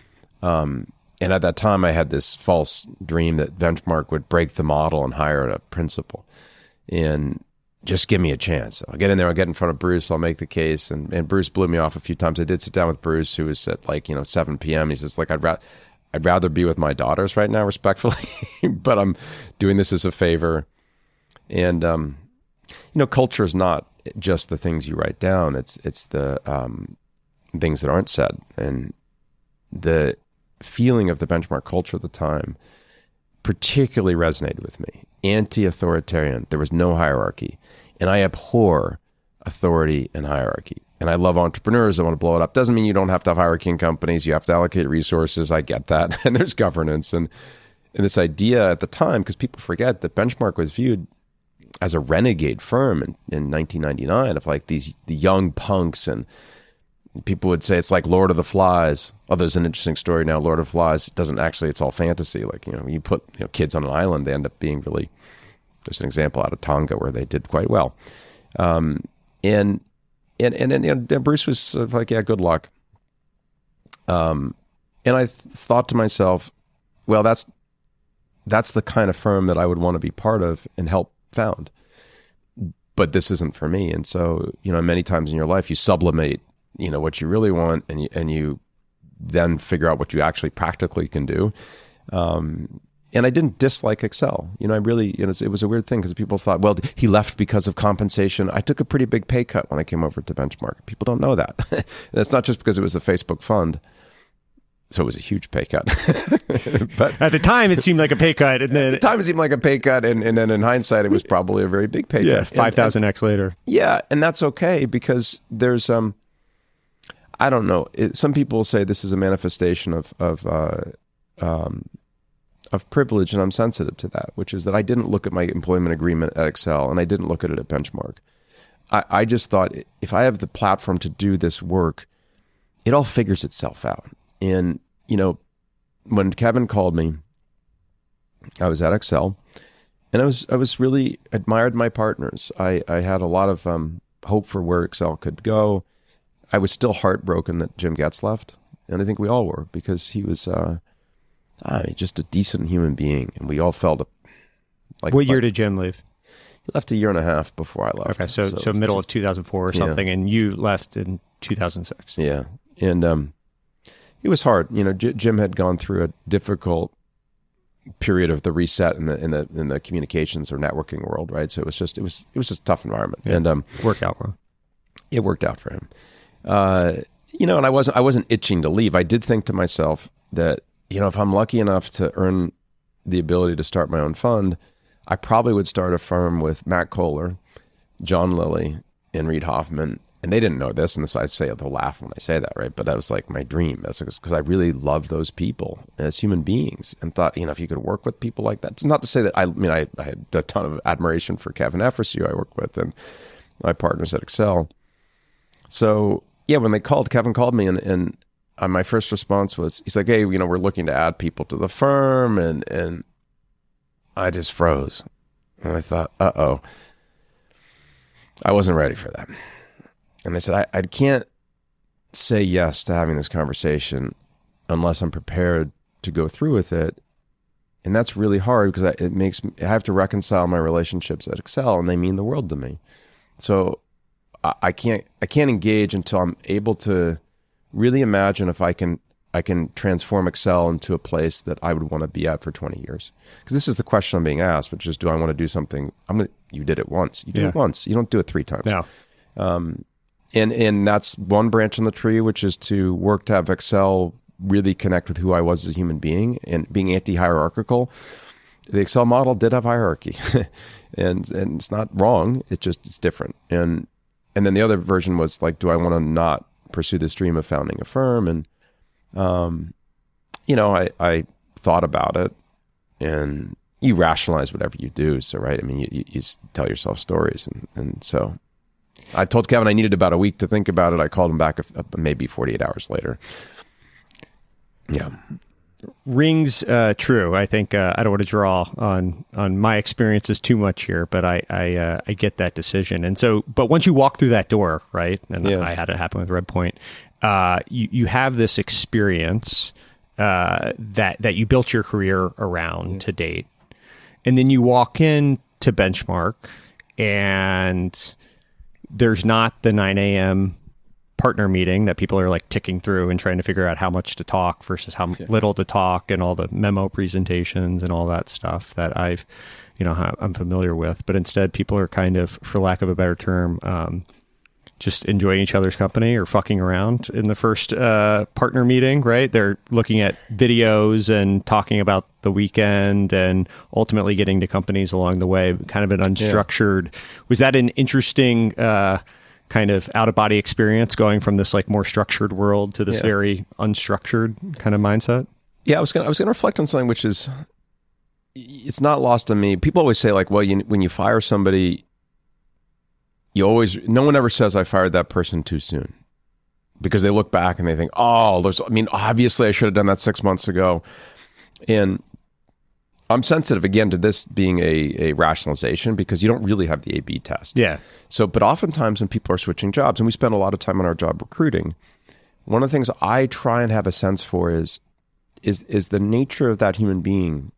Um, and at that time, I had this false dream that Benchmark would break the model and hire a principal. And just give me a chance. I'll get in there, I'll get in front of Bruce, I'll make the case. And, and Bruce blew me off a few times. I did sit down with Bruce, who was at like, you know, seven p.m. He says, like, I'd, ra- I'd rather be with my daughters right now, respectfully, but I'm doing this as a favor. And, um, you know, culture is not just the things you write down. It's, it's the um, things that aren't said. And the feeling of the Benchmark culture at the time particularly resonated with me. Anti-authoritarian. There was no hierarchy. And I abhor authority and hierarchy. And I love entrepreneurs. I want to blow it up. Doesn't mean you don't have to have hierarchy in companies. You have to allocate resources. I get that. And there's governance. And, and this idea at the time, because people forget that Benchmark was viewed as a renegade firm in, in nineteen ninety-nine of like these the young punks, and people would say it's like Lord of the Flies. Oh, there's an interesting story now. Lord of the Flies doesn't actually, it's all fantasy. Like, you know, you put you know, kids on an island, they end up being really, there's an example out of Tonga where they did quite well. Um, and, and, and, and, and Bruce was sort of like, yeah, good luck. Um, and I th- thought to myself, well, that's, that's the kind of firm that I would want to be part of and help found. But this isn't for me. And so, you know, many times in your life, you sublimate you know, what you really want, and you, and you then figure out what you actually practically can do. Um, and I didn't dislike Accel. You know, I really, you know, it was a weird thing because people thought, well, he left because of compensation. I took a pretty big pay cut when I came over to Benchmark. People don't know that. That's not just because it was a Facebook fund. So it was a huge pay cut. But at the time, it seemed like a pay cut. And then at the time, it seemed like a pay cut. And, and then in hindsight, it was probably a very big pay yeah, cut. five thousand x later. Yeah. And that's okay because there's, um, I don't know. It, some people say this is a manifestation of of uh, um, of privilege, and I'm sensitive to that. Which is that I didn't look at my employment agreement at Accel, and I didn't look at it at Benchmark. I, I just thought if I have the platform to do this work, it all figures itself out. And you know, when Kevin called me, I was at Accel, and I was I was really admired my partners. I I had a lot of um, hope for where Accel could go. I was still heartbroken that Jim Getz left, and I think we all were, because he was uh, I mean, just a decent human being, and we all felt like. What year did Jim leave? He left a year and a half before I left. Okay, so so, so middle of two thousand four or something, yeah. And you left in two thousand six. Yeah, and um, it was hard. You know, J- Jim had gone through a difficult period of the reset in the in the in the communications or networking world, right? So it was just it was it was just a tough environment, yeah. and um, worked out well. It worked out for him. Uh, you know, and I wasn't, I wasn't itching to leave. I did think to myself that, you know, if I'm lucky enough to earn the ability to start my own fund, I probably would start a firm with Matt Kohler, John Lilly, and Reid Hoffman. And they didn't know this, and this I say, they'll laugh when I say that, right? But that was like my dream. That's because I really love those people as human beings, and thought, you know, if you could work with people like that. It's not to say that I, I mean, I, I had a ton of admiration for Kevin Effersey, who I worked with, and my partners at Accel. So yeah, when they called, Kevin called me, and, and uh, my first response was, he's like, hey, you know, we're looking to add people to the firm. And, and I just froze. And I thought, uh-oh, I wasn't ready for that. And I said, I, I can't say yes to having this conversation unless I'm prepared to go through with it. And that's really hard because I, it makes me, I have to reconcile my relationships at Accel, and they mean the world to me. So I can't I can't engage until I'm able to really imagine if I can I can transform Accel into a place that I would want to be at for twenty years. Because this is the question I'm being asked, which is, do I want to do something? I'm gonna. You did it once. You did yeah. it once. You don't do it three times. No. Um, and and that's one branch on the tree, which is to work to have Accel really connect with who I was as a human being, and being anti-hierarchical. The Accel model did have hierarchy, and and it's not wrong. It's just it's different. And And then the other version was like, do I want to not pursue this dream of founding a firm? And, um, you know, I, I thought about it, and you rationalize whatever you do. So, right. I mean, you, you, you tell yourself stories. And, and so I told Kevin I needed about a week to think about it. I called him back a, a, maybe forty-eight hours later. Yeah. Rings uh, true. I think uh, I don't want to draw on on my experiences too much here, but I I, uh, I get that decision. And so, but once you walk through that door, right? And yeah. I had it happen with Redpoint. Uh, you you have this experience uh, that that you built your career around yeah. to date, and then you walk in to Benchmark, and there's not the nine a.m. partner meeting that people are like ticking through and trying to figure out how much to talk versus how yeah. little to talk, and all the memo presentations and all that stuff that I've, you know, I'm familiar with. But instead, people are kind of, for lack of a better term, um, just enjoying each other's company or fucking around in the first uh, partner meeting, right? They're looking at videos and talking about the weekend and ultimately getting to companies along the way, kind of an unstructured. Yeah. Was that an interesting uh, kind of out-of-body experience, going from this like more structured world to this yeah. very unstructured kind of mindset? Yeah, I was gonna, I was going to reflect on something which is, it's not lost on me. People always say like, well, you, when you fire somebody, you always, no one ever says I fired that person too soon, because they look back and they think, oh, there's, I mean, obviously I should have done that six months ago. And I'm sensitive again to this being a, a rationalization, because you don't really have the A B test. Yeah. So, but oftentimes when people are switching jobs, and we spend a lot of time on our job recruiting, one of the things I try and have a sense for is, is, is the nature of that human being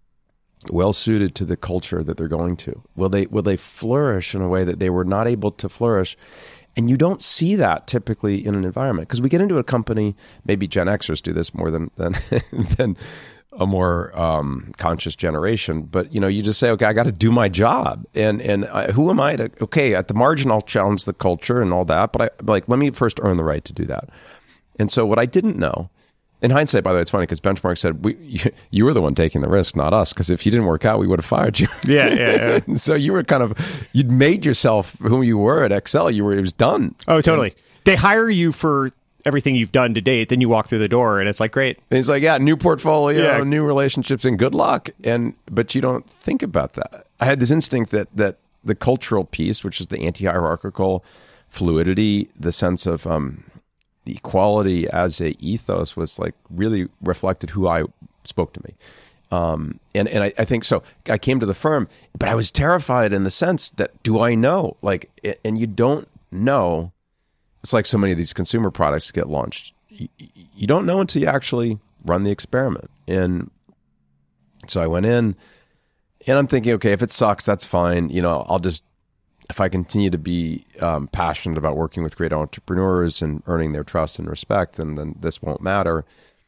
well suited to the culture that they're going to? Will they will they flourish in a way that they were not able to flourish? And you don't see that typically in an environment, because we get into a company, maybe Gen Xers do this more than than, than a more um, conscious generation. But you know, you just say, okay, I got to do my job, and and I, who am I to? Okay, at the margin, I'll challenge the culture and all that, but I like let me first earn the right to do that. And so, what I didn't know. In hindsight, by the way, it's funny because Benchmark said, we, you, you were the one taking the risk, not us, because if you didn't work out, we would have fired you. Yeah, yeah, yeah. So you were kind of, you'd made yourself who you were at Excel. You were, it was done. Oh, totally. And they hire you for everything you've done to date. Then you walk through the door and it's like, great. And he's like, yeah, new portfolio, yeah. new relationships, and good luck. And But you don't think about that. I had this instinct that that the cultural piece, which is the anti-hierarchical fluidity, the sense of... um. the equality as a ethos was like really reflected who I spoke to me. Um, and, and I, I think so I came to the firm, but I was terrified in the sense that, do I know? Like, and you don't know. It's like so many of these consumer products get launched. You, you don't know until you actually run the experiment. And so I went in and I'm thinking, okay, if it sucks, that's fine. You know, I'll just, if I continue to be um, passionate about working with great entrepreneurs and earning their trust and respect, then, then this won't matter.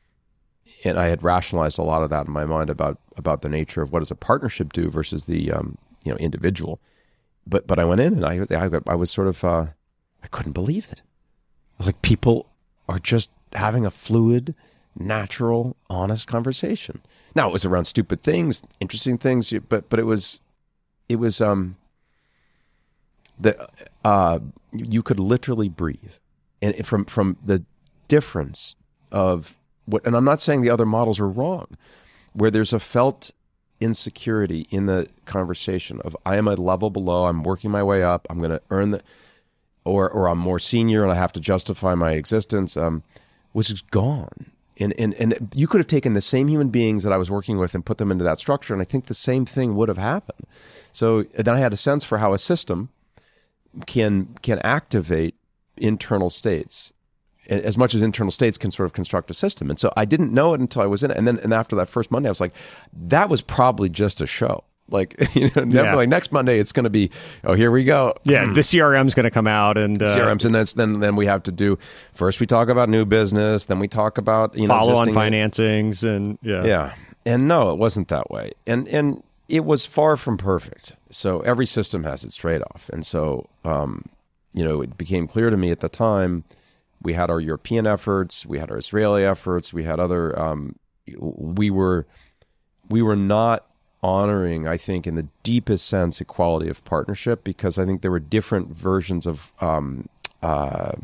And I had rationalized a lot of that in my mind about about the nature of what does a partnership do versus the um, you know individual. But but I went in and I I, I was sort of uh, I couldn't believe it. Like, people are just having a fluid, natural, honest conversation. Now, it was around stupid things, interesting things, but but it was it was um. The, uh, you could literally breathe, and from from the difference of what, and I'm not saying the other models are wrong, where there's a felt insecurity in the conversation of, I am a level below, I'm working my way up, I'm going to earn the, or or I'm more senior and I have to justify my existence, um, which is gone. And, and and you could have taken the same human beings that I was working with and put them into that structure, and I think the same thing would have happened. So then I had a sense for how a system can can activate internal states as much as internal states can sort of construct a system. And so I didn't know it until I was in it. And then and after that first Monday, I was like, that was probably just a show. Like, you know, never, yeah. like next Monday, it's going to be, oh, here we go. Yeah, the C R M's going to come out. and uh, C R M's, and then, then then we have to do, first we talk about new business, then we talk about, you know, follow-on financings, and yeah. Yeah. And no, it wasn't that way. And and it was far from perfect. So every system has its trade-off. And so, um, you know, it became clear to me at the time, we had our European efforts, we had our Israeli efforts, we had other, um, we were, we were not honoring, I think, in the deepest sense, equality of partnership, because I think there were different versions of um, uh,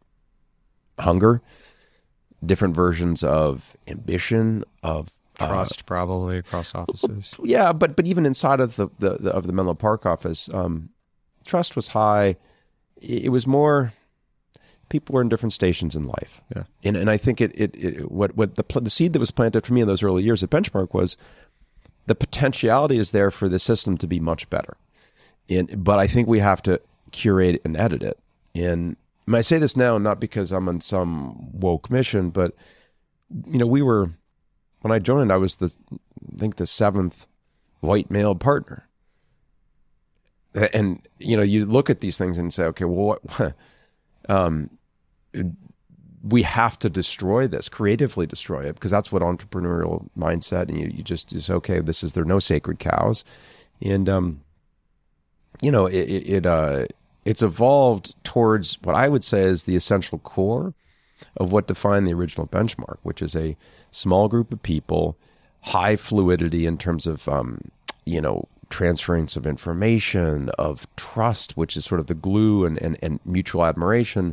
hunger, different versions of ambition, of trust, uh, probably across offices. Yeah, but but even inside of the, the, the of the Menlo Park office, um, trust was high. It, it was more, people were in different stations in life. Yeah, and and I think it it, it what what the the seed that was planted for me in those early years at Benchmark was, the potentiality is there for the system to be much better. And, but I think we have to curate and edit it. And I say this now not because I'm on some woke mission, but, you know, we were, when I joined, I was the, I think the seventh white male partner. and you know, you look at these things and say, okay, well, what, um, we have to destroy this, creatively destroy it, because that's what entrepreneurial mindset. And you, you just is okay. This is there are no sacred cows, and um, you know, it it uh, it's evolved towards what I would say is the essential core of what defined the original benchmark, which is a small group of people, high fluidity in terms of um, you know, transference of information, of trust, which is sort of the glue, and and, and mutual admiration.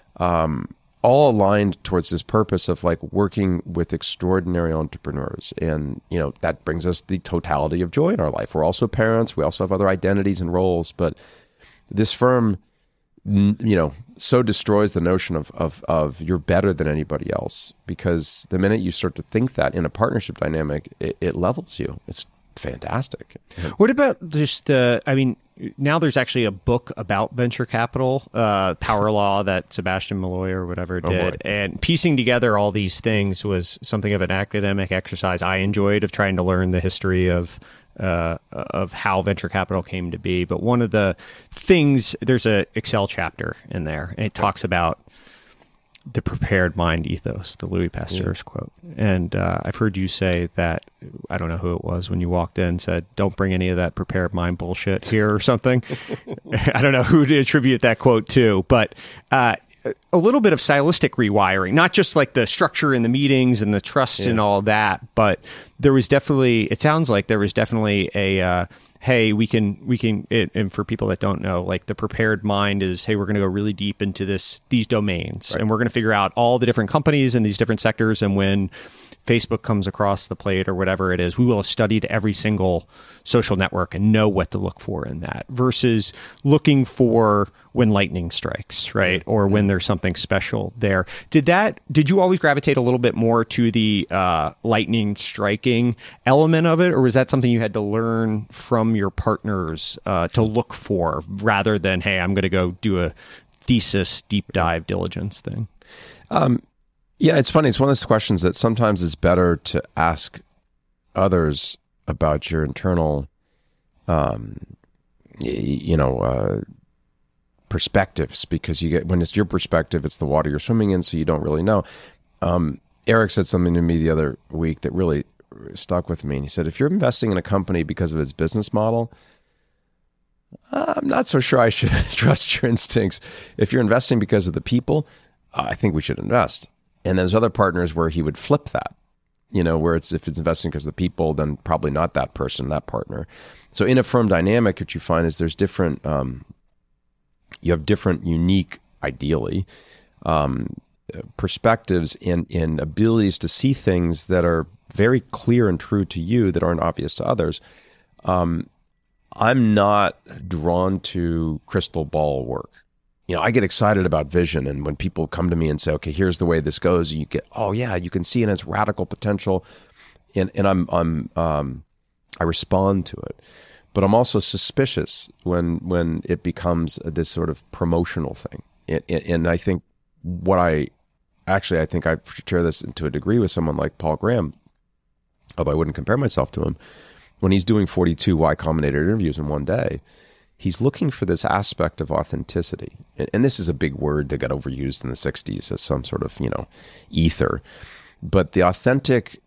Um, all aligned towards this purpose of like working with extraordinary entrepreneurs. And, you know, that brings us the totality of joy in our life. We're also parents. We also have other identities and roles. But this firm, you know, so destroys the notion of, of, of you're better than anybody else, because the minute you start to think that in a partnership dynamic, it, it levels you. It's fantastic. What about just, uh, I mean, now there's actually a book about venture capital, uh, Power Law, that Sebastian Malloy or whatever did. Oh, and piecing together all these things was something of an academic exercise I enjoyed, of trying to learn the history of uh, of how venture capital came to be. But one of the things, there's a Excel chapter in there, and it talks about the prepared mind ethos, the Louis Pasteur's yeah. quote. And uh, I've heard you say that, I don't know who it was, when you walked in, said, don't bring any of that prepared mind bullshit here or something. I don't know who to attribute that quote to, but uh, a little bit of stylistic rewiring, not just like the structure in the meetings and the trust yeah. and all that, but there was definitely, it sounds like there was definitely a, uh, hey, we can, we can, it, and for people that don't know, like the prepared mind is, hey, we're going to go really deep into this, these domains, right. and we're going to figure out all the different companies in these different sectors. And when Facebook comes across the plate or whatever it is, we will have studied every single social network and know what to look for in that, versus looking for when lightning strikes, right? Or when there's something special there. Did that, did you always gravitate a little bit more to the uh, lightning striking element of it? Or was that something you had to learn from your partners uh, to look for, rather than, hey, I'm going to go do a thesis deep dive diligence thing? Um, Yeah, it's funny. It's one of those questions that sometimes it's better to ask others about your internal, um, y- you know, uh, perspectives, because you get, when it's your perspective, it's the water you're swimming in, so you don't really know. Um, Eric said something to me the other week that really stuck with me. And he said, if you're investing in a company because of its business model, I'm not so sure I should trust your instincts. If you're investing because of the people, I think we should invest. And there's other partners where he would flip that, you know, where it's, if it's investing because of the people, then probably not that person, that partner. So in a firm dynamic, what you find is there's different, um, you have different unique, ideally, um, perspectives and, and abilities to see things that are very clear and true to you that aren't obvious to others. Um, I'm not drawn to crystal ball work. You know, I get excited about vision, and when people come to me and say, okay, here's the way this goes, you get, oh yeah, you can see it as radical potential. And, and I'm, I'm, um, I respond to it, but I'm also suspicious when, when it becomes this sort of promotional thing. And, and I think what I, actually, I think I share this to a degree with someone like Paul Graham, although I wouldn't compare myself to him. When he's doing forty-two Y Combinator interviews in one day, he's looking for this aspect of authenticity. And, and this is a big word that got overused in the sixties as some sort of, you know, ether. But the authentic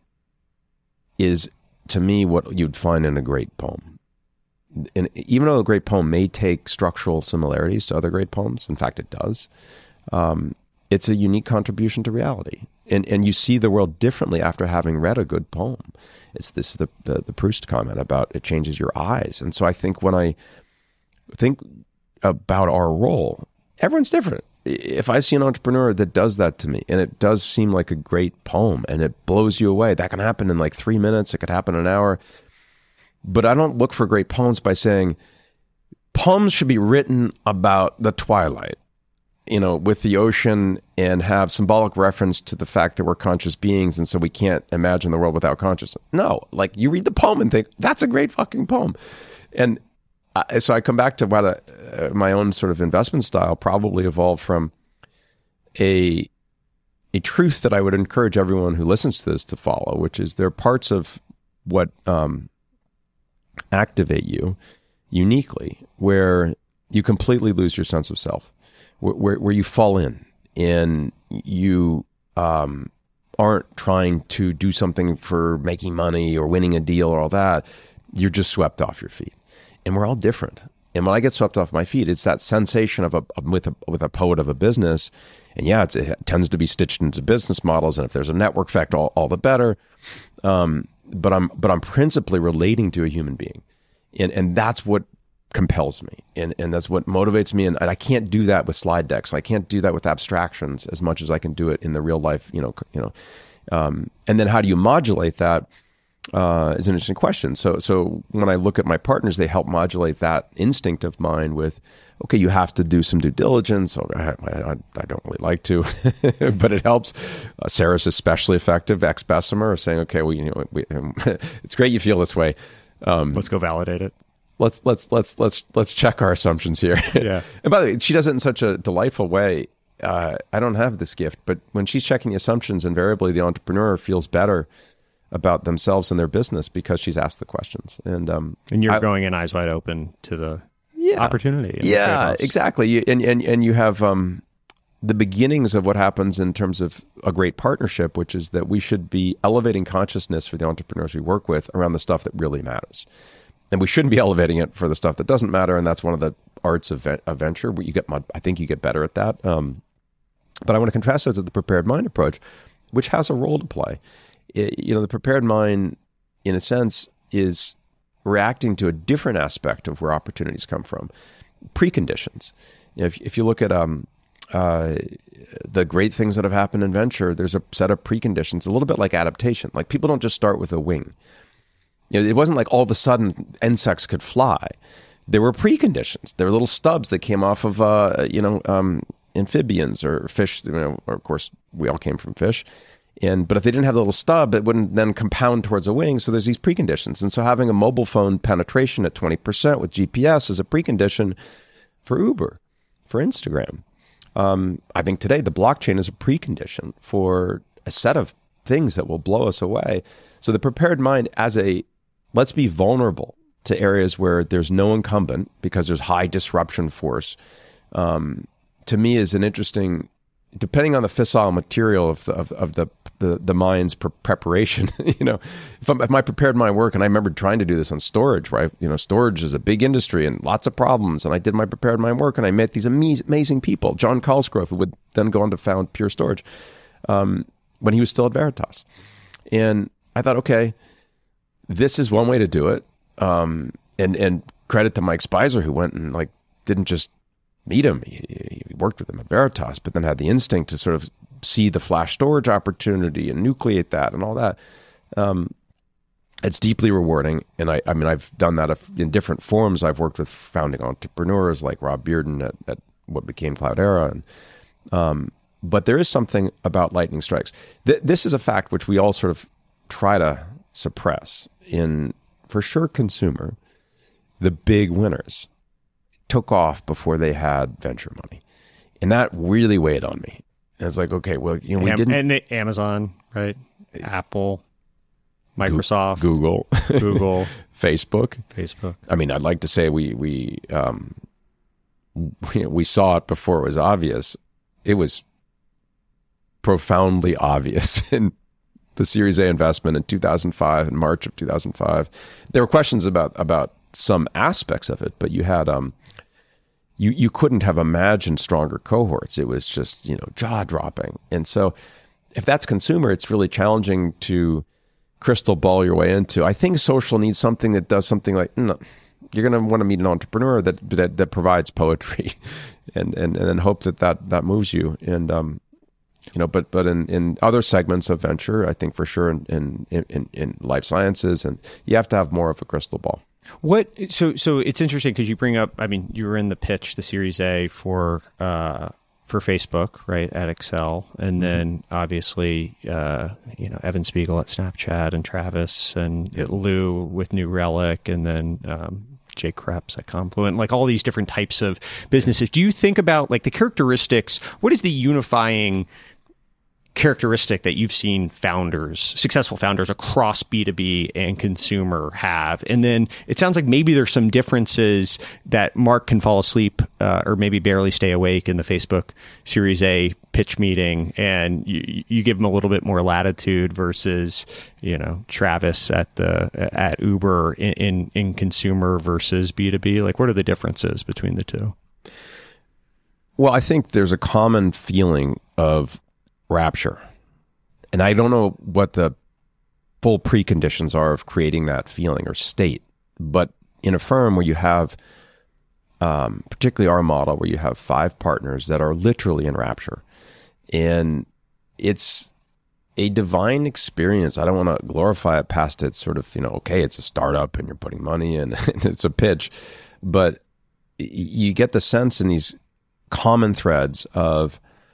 is, to me, what you'd find in a great poem. And even though a great poem may take structural similarities to other great poems, in fact, it does, um, it's a unique contribution to reality. And and you see the world differently after having read a good poem. It's this the, the, the Proust comment about it changes your eyes. And so I think when I think about our role, everyone's different. If I see an entrepreneur that does that to me, and it does seem like a great poem and it blows you away, that can happen in like three minutes. It could happen in an hour. But I don't look for great poems by saying poems should be written about the twilight, you know, with the ocean, and have symbolic reference to the fact that we're conscious beings, and so we can't imagine the world without consciousness. No, like you read the poem and think, that's a great fucking poem. And I, so I come back to what uh, my own sort of investment style probably evolved from a a truth that I would encourage everyone who listens to this to follow, which is there are parts of what um, activate you uniquely where you completely lose your sense of self, where where, where you fall in and you um, aren't trying to do something for making money or winning a deal or all that. You're just swept off your feet, and we're all different. And when I get swept off my feet, it's that sensation of a with a with a poet of a business. And yeah, it's, it tends to be stitched into business models. And if there's a network effect, all, all the better. Um, but I'm but I'm principally relating to a human being, and and that's what compels me, and and that's what motivates me. And, and I can't do that with slide decks. I can't do that with abstractions as much as I can do it in the real life. You know, you know. Um, and then how do you modulate that? Uh, is an interesting question. So, so when I look at my partners, they help modulate that instinct of mine with, okay, you have to do some due diligence. I, I, I don't really like to, but it helps. Uh, Sarah's especially effective. Ex Bessemer saying, okay, well, you know, we, um, it's great you feel this way. Um, Let's go validate it. Let's let's let's let's let's check our assumptions here. Yeah. And by the way, she does it in such a delightful way. Uh, I don't have this gift, but when she's checking the assumptions, invariably the entrepreneur feels better about themselves and their business because she's asked the questions. And um, and you're I, going in eyes wide open to the yeah, opportunity. And yeah, the exactly. You, and, and, and you have um, the beginnings of what happens in terms of a great partnership, which is that we should be elevating consciousness for the entrepreneurs we work with around the stuff that really matters. And we shouldn't be elevating it for the stuff that doesn't matter. And that's one of the arts of, of venture. You get, I think you get better at that. Um, but I want to contrast that to the prepared mind approach, which has a role to play. It, you know, the prepared mind, in a sense, is reacting to a different aspect of where opportunities come from. Preconditions. You know, if, if you look at um, uh, the great things that have happened in venture, there's a set of preconditions, a little bit like adaptation. Like people don't just start with a wing. You know, it wasn't like all of a sudden insects could fly. There were preconditions. There were little stubs that came off of, uh, you know, um, amphibians or fish. You know, or of course, we all came from fish. And but if they didn't have the little stub, it wouldn't then compound towards a wing. So there's these preconditions. And so having a mobile phone penetration at twenty percent with G P S is a precondition for Uber, for Instagram. Um, I think today the blockchain is a precondition for a set of things that will blow us away. So the prepared mind as a, let's be vulnerable to areas where there's no incumbent because there's high disruption force, um, to me is an interesting, depending on the fissile material of the of, of the, the the mind's pre- preparation. You know, if, I'm, if my prepared mind work, and I remember trying to do this on storage, right? You know, storage is a big industry and lots of problems. And I did my prepared mind work, and I met these amazing, amazing people. John Cosgrove, who would then go on to found Pure Storage, um, when he was still at Veritas. And I thought, okay, this is one way to do it. Um, and and credit to Mike Spicer, who went and like didn't just meet him. He, he worked with him at Veritas, but then had the instinct to sort of see the flash storage opportunity and nucleate that and all that. Um, it's deeply rewarding. And I, I mean, I've done that in different forms. I've worked with founding entrepreneurs like Rob Bearden at, at what became Cloudera. And, um, but there is something about lightning strikes. Th- this is a fact which we all sort of try to suppress. In, for sure, consumer, the big winners took off before they had venture money. And that really weighed on me. And it's like, okay, well, you know, we Am- didn't... And the Amazon, right? Apple, Microsoft, Google, Google, Facebook. Facebook. I mean, I'd like to say we we um, we, we saw it before it was obvious. It was profoundly obvious in the Series A investment in two thousand five, in March of two thousand five. There were questions about about some aspects of it, but you had um, you you couldn't have imagined stronger cohorts. It was just, you know, jaw dropping. And so, if that's consumer, it's really challenging to crystal ball your way into. I think social needs something that does something like, no, you're going to want to meet an entrepreneur that that, that provides poetry, and, and and then hope that that, that moves you. And um, you know, but but in, in other segments of venture, I think for sure in, in in in life sciences, and you have to have more of a crystal ball. What so so it's interesting because you bring up. I mean, you were in the pitch, the Series A for uh, for Facebook, right, at Excel, and mm-hmm. then obviously uh, you know Evan Spiegel at Snapchat, and Travis and yep. Lou with New Relic, and then um, Jay Krebs at Confluent, like all these different types of businesses. Do you think about like the characteristics? What is the unifying characteristic that you've seen founders, successful founders across B two B and consumer have? And then it sounds like maybe there's some differences that Mark can fall asleep uh, or maybe barely stay awake in the Facebook Series A pitch meeting, and you, you give him a little bit more latitude versus, you know, Travis at the at Uber in, in, in consumer versus B two B. Like, what are the differences between the two? Well, I think there's a common feeling of rapture. And I don't know what the full preconditions are of creating that feeling or state. But in a firm where you have, um, particularly our model, where you have five partners that are literally in rapture, and it's a divine experience. I don't want to glorify it past its sort of, you know, okay, it's a startup and you're putting money in and it's a pitch. But you get the sense in these common threads of,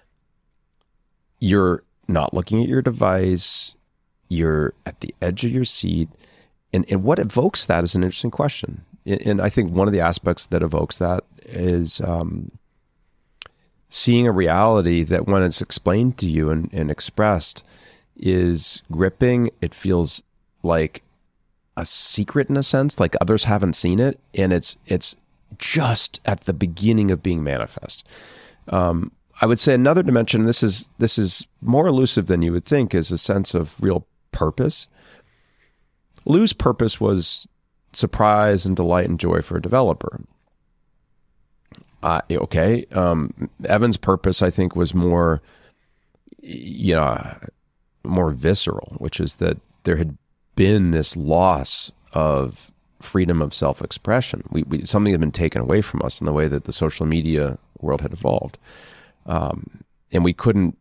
you're not looking at your device, you're at the edge of your seat. And, and what evokes that is an interesting question. And I think one of the aspects that evokes that is um, seeing a reality that when it's explained to you and, and expressed is gripping. It feels like a secret in a sense, like others haven't seen it. And it's it's just at the beginning of being manifest. Um, I would say another dimension, this is this is more elusive than you would think, is a sense of real purpose. Lou's purpose was surprise and delight and joy for a developer. Uh, okay. Um, Evan's purpose, I think, was more, you know, more visceral, which is that there had been this loss of freedom of self-expression. We, we something had been taken away from us in the way that the social media world had evolved. Um, and we couldn't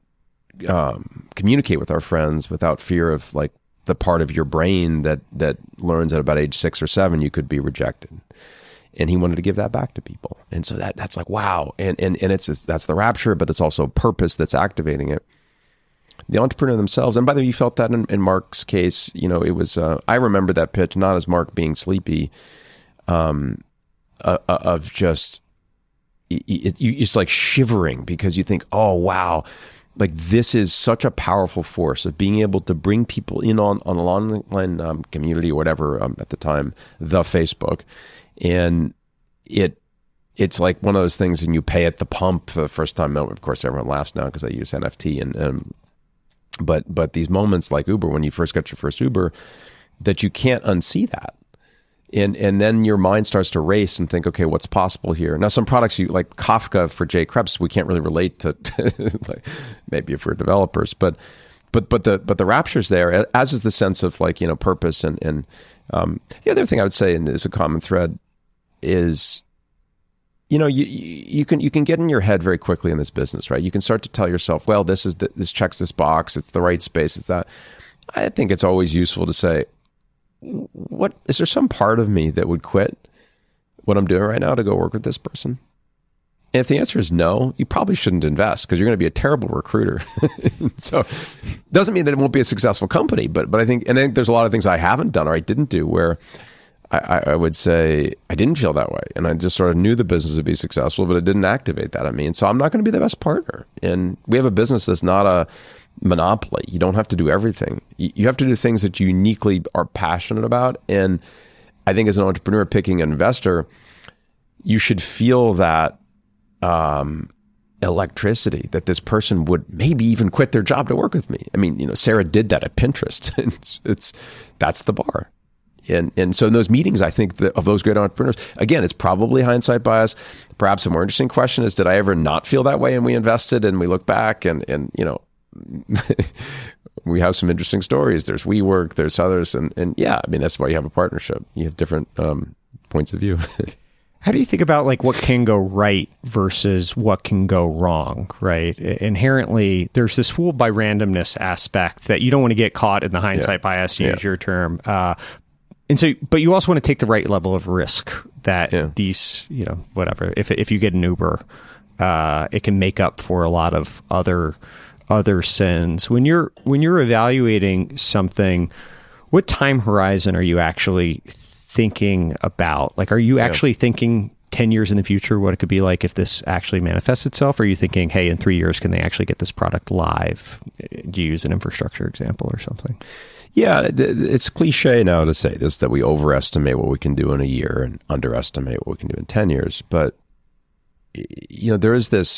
um, communicate with our friends without fear of like the part of your brain that that learns at about age six or seven you could be rejected. And he wanted to give that back to people. And so that that's like, wow. And and and it's, it's that's the rapture, but it's also purpose that's activating it. The entrepreneur themselves, and by the way, you felt that in, in Mark's case, you know, it was, uh, I remember that pitch, not as Mark being sleepy, um, uh, uh, of just, it, it, you, it's like shivering because you think, oh, wow, like this is such a powerful force of being able to bring people in on, on an online um, community or whatever um, at the time, the Facebook. And it, it's like one of those things and you pay at the pump for the first time. Of course, everyone laughs now because they use N F T and, um, but, but these moments like Uber, when you first got your first Uber, that you can't unsee that. And and then your mind starts to race and think, okay, what's possible here? Now, some products you like Kafka for Jay Krebs, we can't really relate to, to like, maybe if we're developers, but but but the but the rapture's there, as is the sense of like, you know, purpose. And and um, the other thing I would say, and is a common thread, is, you know, you you can you can get in your head very quickly in this business, right? You can start to tell yourself, well, this is the, this checks this box, it's the right space, it's that. I think it's always useful to say, what is there some part of me that would quit what I'm doing right now to go work with this person? And if the answer is no, you probably shouldn't invest because you're going to be a terrible recruiter. So doesn't mean that it won't be a successful company, but but I think, and I think there's a lot of things I haven't done or I didn't do where I, I would say I didn't feel that way. And I just sort of knew the business would be successful, but it didn't activate that in me. And so I'm not going to be the best partner. And we have a business that's not a monopoly. You don't have to do everything. You have to do things that you uniquely are passionate about. And I think as an entrepreneur picking an investor, you should feel that um, electricity that this person would maybe even quit their job to work with me. I mean, you know, Sarah did that at Pinterest. it's, it's that's the bar. And and so in those meetings, I think that of those great entrepreneurs, again, it's probably hindsight bias. Perhaps a more interesting question is, did I ever not feel that way and we invested and we look back and, and you know, we have some interesting stories. There's WeWork, there's others. And, and yeah, I mean, that's why you have a partnership. You have different um, points of view. How do you think about like what can go right versus what can go wrong, right? Inherently, there's this fooled by randomness aspect that you don't want to get caught in the hindsight yeah. bias, to yeah. use your term. Uh, and so, but you also want to take the right level of risk that yeah. these, you know, whatever, if if you get an Uber, uh, it can make up for a lot of other other sins. When you're when you're evaluating something, what time horizon are you actually thinking about? Like, are you actually yeah. thinking ten years in the future, what it could be like if this actually manifests itself? Or are you thinking, hey, in three years, can they actually get this product live? Do you use an infrastructure example or something? Yeah, it's cliche now to say this, that we overestimate what we can do in a year and underestimate what we can do in ten years. But, you know, there is this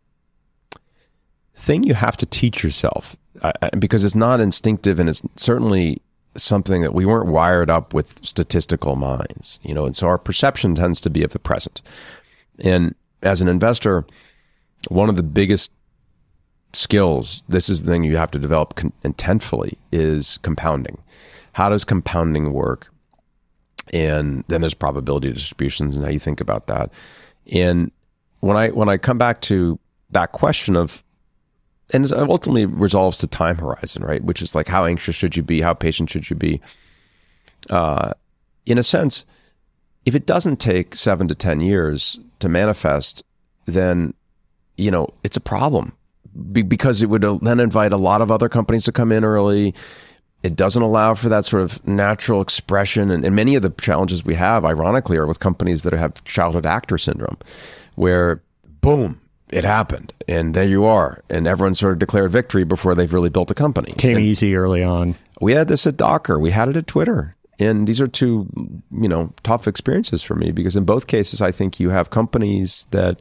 thing you have to teach yourself uh, because it's not instinctive, and it's certainly something that we weren't wired up with statistical minds, you know, and so our perception tends to be of the present. And as an investor, one of the biggest skills, this is the thing you have to develop con- intentfully, is compounding. How does compounding work? And then there's probability distributions and how you think about that. And when I when I come back to that question of, and it ultimately resolves to time horizon, right? Which is like, how anxious should you be? How patient should you be? Uh, in a sense, if it doesn't take seven to ten years to manifest, then, you know, it's a problem. Be- because it would then invite a lot of other companies to come in early. It doesn't allow for that sort of natural expression. And, and many of the challenges we have, ironically, are with companies that have childhood actor syndrome, where, boom, it happened, and there you are, and everyone sort of declared victory before they've really built a company. Came and easy early on. We had this at Docker. We had it at Twitter. And these are two, you know, tough experiences for me, because in both cases, I think you have companies that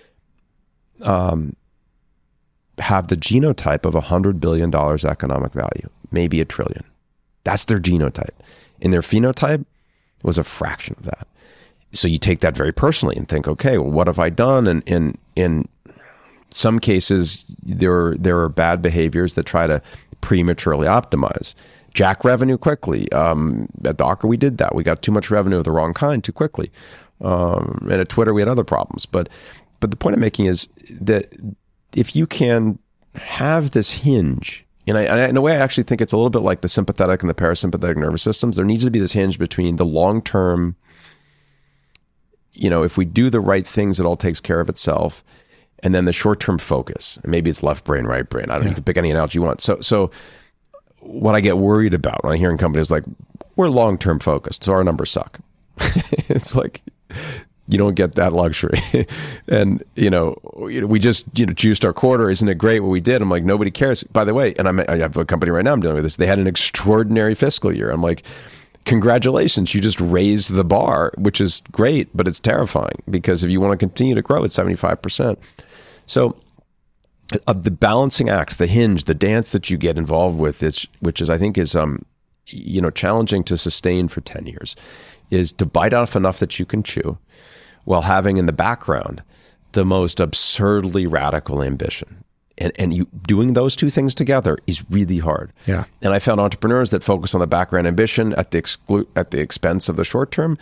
um, have the genotype of one hundred billion dollars economic value, maybe a trillion. That's their genotype. And their phenotype was a fraction of that. So you take that very personally and think, okay, well, what have I done? And in in some cases, there there are bad behaviors that try to prematurely optimize, jack revenue quickly. Um, at Docker, we did that. We got too much revenue of the wrong kind too quickly. Um, and at Twitter, we had other problems. But but the point I'm making is that if you can have this hinge, and I, I, in a way, I actually think it's a little bit like the sympathetic and the parasympathetic nervous systems. There needs to be this hinge between the long-term, you know, if we do the right things, it all takes care of itself, and then the short-term focus. And maybe it's left brain, right brain. I don't know, you can pick any analogy you want. So, so what I get worried about when I hear in companies like, we're long-term focused, so our numbers suck. It's like, you don't get that luxury. And, you know, we just, you know, juiced our quarter. Isn't it great what we did? I'm like, nobody cares. By the way, and I'm, I have a company right now I'm dealing with this. They had an extraordinary fiscal year. I'm like, congratulations, you just raised the bar, which is great, but it's terrifying, because if you want to continue to grow at seventy-five percent. So uh, the balancing act, the hinge, the dance that you get involved with, is, which is, I think is, um, you know, challenging to sustain for ten years, is to bite off enough that you can chew, while having in the background the most absurdly radical ambition. And and you doing those two things together is really hard. Yeah. And I found entrepreneurs that focus on the background ambition at the exclu- at the expense of the short term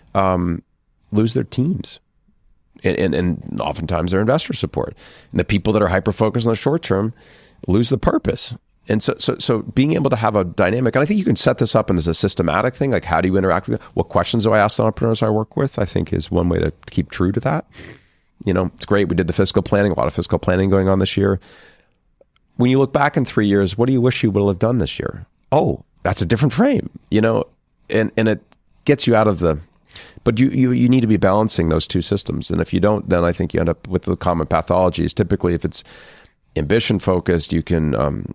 um, lose their teams. And, and and oftentimes their investor support. And the people that are hyper focused on the short term lose the purpose. And so, so, so being able to have a dynamic, and I think you can set this up as a systematic thing, like how do you interact with it? What questions do I ask the entrepreneurs I work with? I think is one way to keep true to that. You know, it's great. We did the fiscal planning, a lot of fiscal planning going on this year. When you look back in three years, what do you wish you would have done this year? Oh, that's a different frame, you know, and, and it gets you out of the, but you, you, you need to be balancing those two systems. And if you don't, then I think you end up with the common pathologies. Typically, if it's ambition focused, you can, um,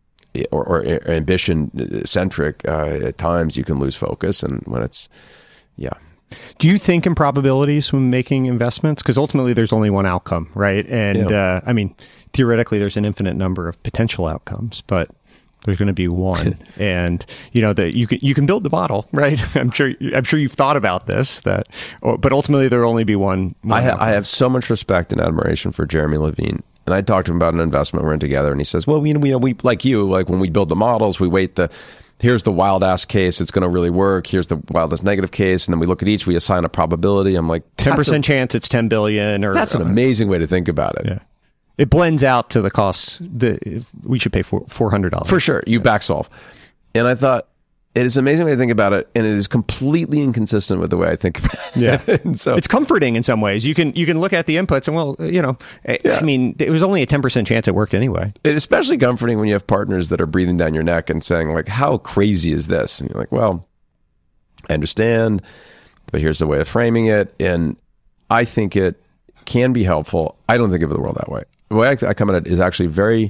Or, or ambition centric, uh, at times you can lose focus. And when it's, yeah. Do you think in probabilities when making investments? Because ultimately there's only one outcome, right? And Yeah. uh, I mean, theoretically there's an infinite number of potential outcomes, but there's going to be one. And you know that you can you can build the model, right? I'm sure I'm sure you've thought about this. That, or, but ultimately there'll only be one. one I, ha- outcome. I have so much respect and admiration for Jeremy Levine. And I talked to him about an investment we're in together, and he says, well, we, we, you know, we, like you, like when we build the models, we wait the, here's the wild ass case, it's going to really work. Here's the wildest negative case. And then we look at each, we assign a probability. I'm like, ten percent a, chance it's ten billion. Or that's an amazing way to think about it. Yeah. It blends out to the cost. The, we should pay for four hundred dollars. For sure. You yeah. back solve. And I thought, it is an amazing way to think about it, and it is completely inconsistent with the way I think about it. Yeah, and so it's comforting in some ways. You can you can look at the inputs and, well, you know, yeah. I mean, it was only a ten percent chance it worked anyway. It's especially comforting when you have partners that are breathing down your neck and saying, like, how crazy is this? And you're like, well, I understand, but here's the way of framing it. And I think it can be helpful. I don't think of the world that way. The way I, I come at it is actually very,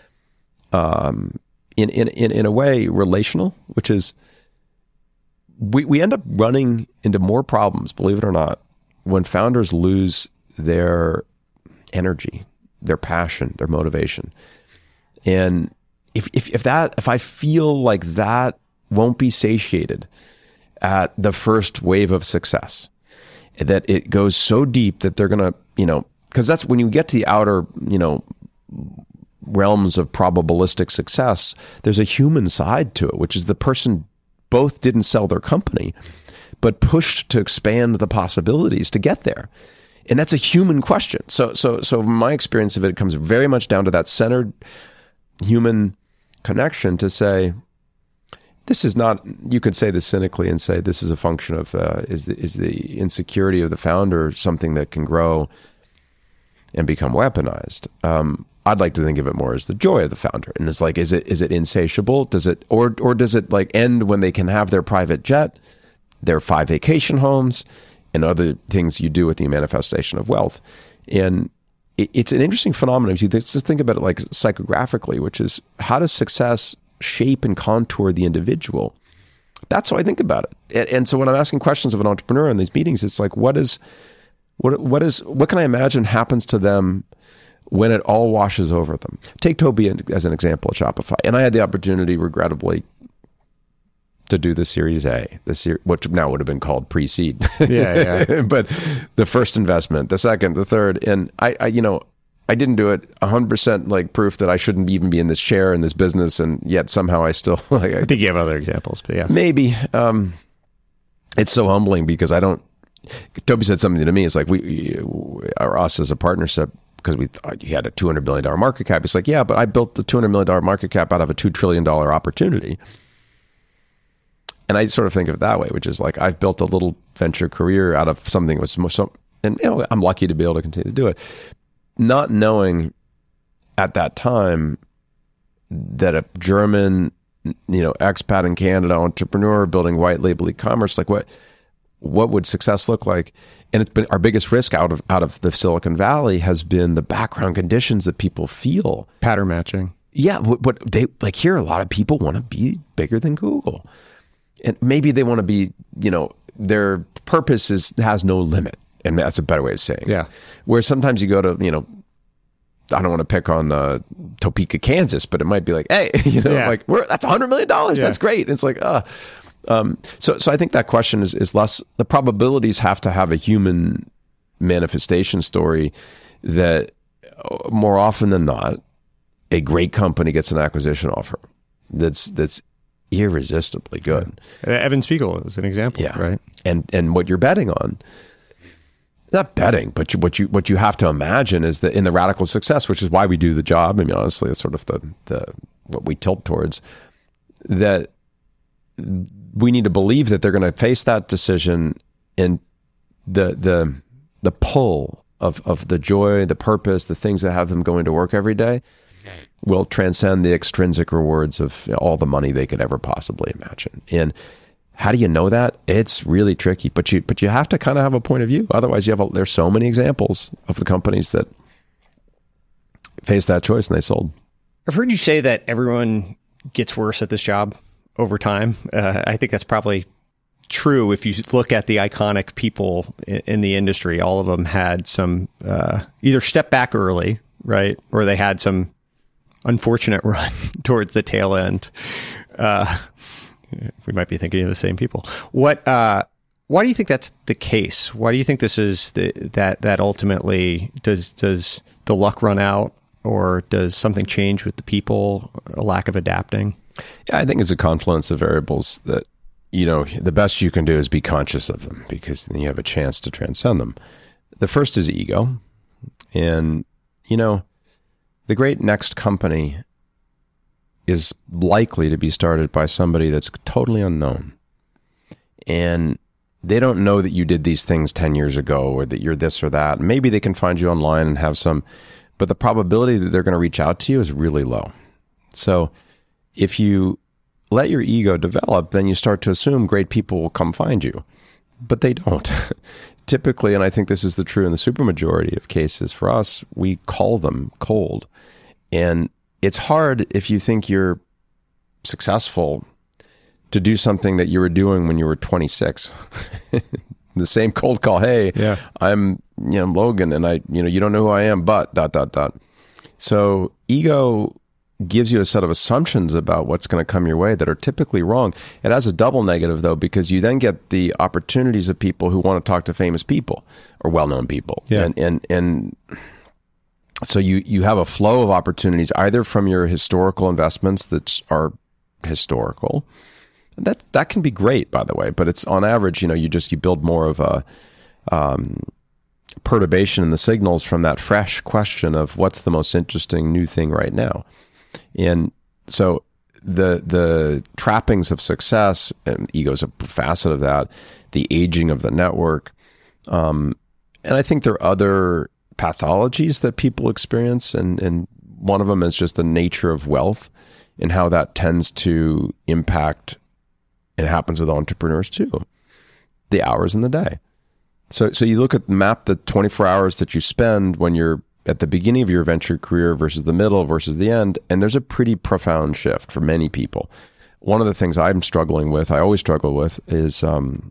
um, in, in, in, in a way, relational, which is we, we end up running into more problems, believe it or not, when founders lose their energy, their passion, their motivation. And if, if, if that, if I feel like that won't be satiated at the first wave of success, that it goes so deep that they're going to, you know, because that's when you get to the outer, you know, realms of probabilistic success, there's a human side to it, which is the person both didn't sell their company, but pushed to expand the possibilities to get there. And that's a human question. So, so, so my experience of it comes very much down to that centered human connection to say, this is not, you could say this cynically and say this is a function of, uh, is the, is the insecurity of the founder something that can grow and become weaponized? Um, I'd like to think of it more as the joy of the founder. And it's like, is it, is it insatiable? Does it, or, or does it like end when they can have their private jet, their five vacation homes, and other things you do with the manifestation of wealth? And it, it's an interesting phenomenon. If you just think about it like psychographically, which is how does success shape and contour the individual? That's how I think about it. And, and so when I'm asking questions of an entrepreneur in these meetings, it's like, what is, what, what is, what can I imagine happens to them when it all washes over them? Take Toby as an example at Shopify. And I had the opportunity, regrettably, to do the Series A, the ser- which now would have been called pre-seed. Yeah, yeah. But the first investment, the second, the third, and I, I you know, I didn't do it one hundred percent like proof that I shouldn't even be in this chair in this business, and yet somehow I still like. I, I think you have other examples, but yeah, maybe. Um, it's so humbling because I don't. Toby said something to me. It's like we, or us as a partnership, because we thought he had a two hundred billion dollars market cap. It's like, yeah, but I built the two hundred million dollars market cap out of a two trillion dollars opportunity. And I sort of think of it that way, which is like I've built a little venture career out of something that was most, and you know, I'm lucky to be able to continue to do it. Not knowing at that time that a German, you know, expat in Canada entrepreneur building white label e-commerce, like what what would success look like? And it's been our biggest risk out of out of the Silicon Valley has been the background conditions that people feel. Pattern matching. Yeah, what, what they like here, a lot of people want to be bigger than Google. And maybe they want to be, you know, their purpose is has no limit. And that's a better way of saying it. Yeah. Where sometimes you go to, you know, I don't want to pick on uh, Topeka, Kansas, but it might be like, hey, you know, yeah. like we're that's a hundred million dollars. Yeah. That's great. And it's like, uh, um, so so I think that question is is less. The probabilities have to have a human manifestation story that more often than not, a great company gets an acquisition offer that's that's irresistibly good. Uh, Evan Spiegel is an example, Yeah. right? And and what you're betting on. Not betting, but you, what you what you have to imagine is that in the radical success, which is why we do the job. I mean, honestly, it's sort of the the what we tilt towards. That we need to believe that they're going to face that decision, and the the the pull of of the joy, the purpose, the things that have them going to work every day, will transcend the extrinsic rewards of you know, all the money they could ever possibly imagine. And how do you know that? It's really tricky, but you but you have to kind of have a point of view. Otherwise, you have a, there's so many examples of the companies that faced that choice and they sold. I've heard you say that everyone gets worse at this job over time. Uh, I think that's probably true. If you look at the iconic people in, in the industry, all of them had some uh, either step back early, right, or they had some unfortunate run towards the tail end. Uh, we might be thinking of the same people. What? Uh, why do you think that's the case? Why do you think this is the, that that ultimately does does the luck run out, or does something change with the people? A lack of adapting. Yeah, I think it's a confluence of variables that you know the best you can do is be conscious of them because then you have a chance to transcend them. The first is ego, and you know the great next company is likely to be started by somebody that's totally unknown. And they don't know that you did these things ten years ago or that you're this or that. Maybe they can find you online and have some, but the probability that they're going to reach out to you is really low. So if you let your ego develop, then you start to assume great people will come find you, but they don't. typically, and I think this is the true in the supermajority of cases for us, we call them cold. And it's hard if you think you're successful to do something that you were doing when you were twenty-six. The same cold call. Hey, yeah. I'm, you know, Logan, and I, you know, you don't know who I am, but dot, dot, dot. So ego gives you a set of assumptions about what's going to come your way that are typically wrong. It has a double negative, though, because you then get the opportunities of people who want to talk to famous people or well-known people. Yeah. And, and, and so you, you have a flow of opportunities either from your historical investments that are historical. That, that can be great, by the way, but it's on average, you know, you just, you build more of a, um, perturbation in the signals from that fresh question of what's the most interesting new thing right now. And so the the trappings of success, and ego is a facet of that, the aging of the network. Um, and I think there are other pathologies that people experience. And, and one of them is just the nature of wealth and how that tends to impact, it happens with entrepreneurs too, the hours in the day. So so you look at the map, the twenty-four hours that you spend when you're at the beginning of your venture career versus the middle versus the end, and there's a pretty profound shift for many people. One of the things I'm struggling with, I always struggle with, is um,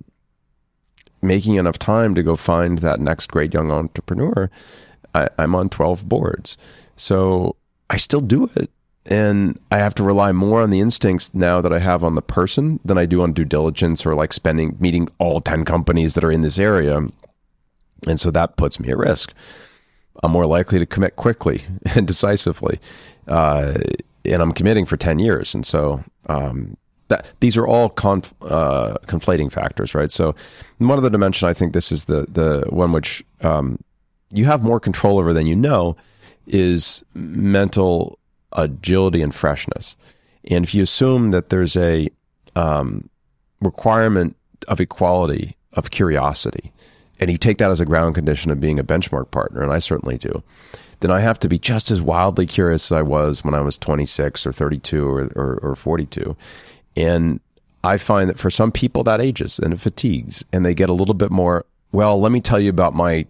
making enough time to go find that next great young entrepreneur. I, I'm on twelve boards. So I still do it. And I have to rely more on the instincts now that I have on the person than I do on due diligence or like spending, meeting all ten companies that are in this area. And so that puts me at risk. I'm more likely to commit quickly and decisively. Uh, and I'm committing for ten years. And so um, that these are all conf, uh, conflating factors, right? So one other dimension, I think this is the, the one which um, you have more control over than you know, is mental agility and freshness. And if you assume that there's a um, requirement of equality, of curiosity, and you take that as a ground condition of being a benchmark partner, and I certainly do, then I have to be just as wildly curious as I was when I was twenty-six or thirty-two or, or, or forty-two. And I find that for some people that ages and it fatigues, and they get a little bit more, well, let me tell you about my,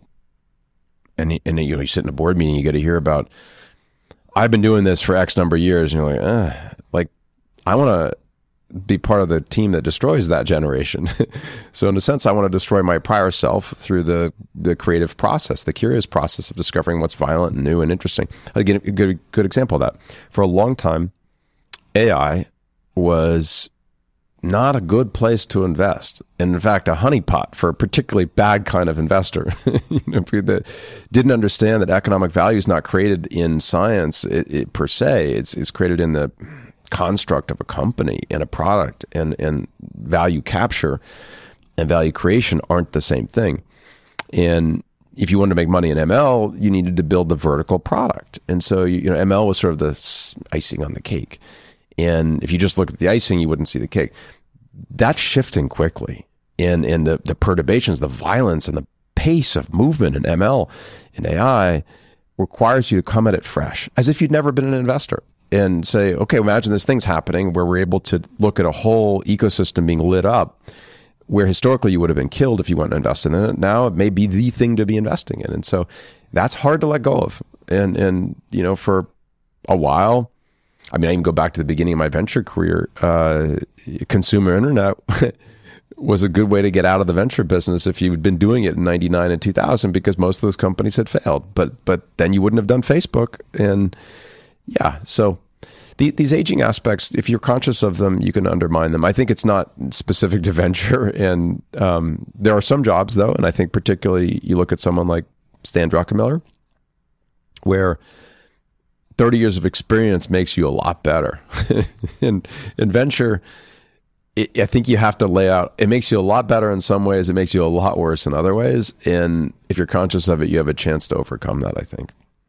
and, and you know, you sit in a board meeting, you get to hear about, I've been doing this for X number of years, and you're like, eh, like, I want to be part of the team that destroys that generation. So in a sense, I want to destroy my prior self through the the creative process, the curious process of discovering what's violent and new and interesting. Again, a good, good example of that. For a long time, A I was not a good place to invest. And in fact, a honeypot for a particularly bad kind of investor you know, that didn't understand that economic value is not created in science it, it, per se. It's, it's created in the construct of a company and a product, and, and value capture and value creation aren't the same thing. And if you wanted to make money in M L, you needed to build the vertical product. And so, you know, M L was sort of the icing on the cake. And if you just look at the icing, you wouldn't see the cake. That's shifting quickly. And, and the, the perturbations, the violence, and the pace of movement in M L and A I requires you to come at it fresh, as if you'd never been an investor, and say, okay, imagine this thing's happening where we're able to look at a whole ecosystem being lit up, where historically you would have been killed if you went and invested in it. Now it may be the thing to be investing in. And so that's hard to let go of. And, and you know, for a while, I mean, I even go back to the beginning of my venture career. Uh, consumer internet was a good way to get out of the venture business if you'd been doing it in ninety-nine and two thousand, because most of those companies had failed. But but then you wouldn't have done Facebook. And yeah, so the, these aging aspects, if you're conscious of them, you can undermine them. I think it's not specific to venture. And um, there are some jobs, though, and I think particularly you look at someone like Stan Druckenmiller, where thirty years of experience makes you a lot better. in, in venture, it, I think you have to lay out, it makes you a lot better in some ways, it makes you a lot worse in other ways. And if you're conscious of it, you have a chance to overcome that, I think.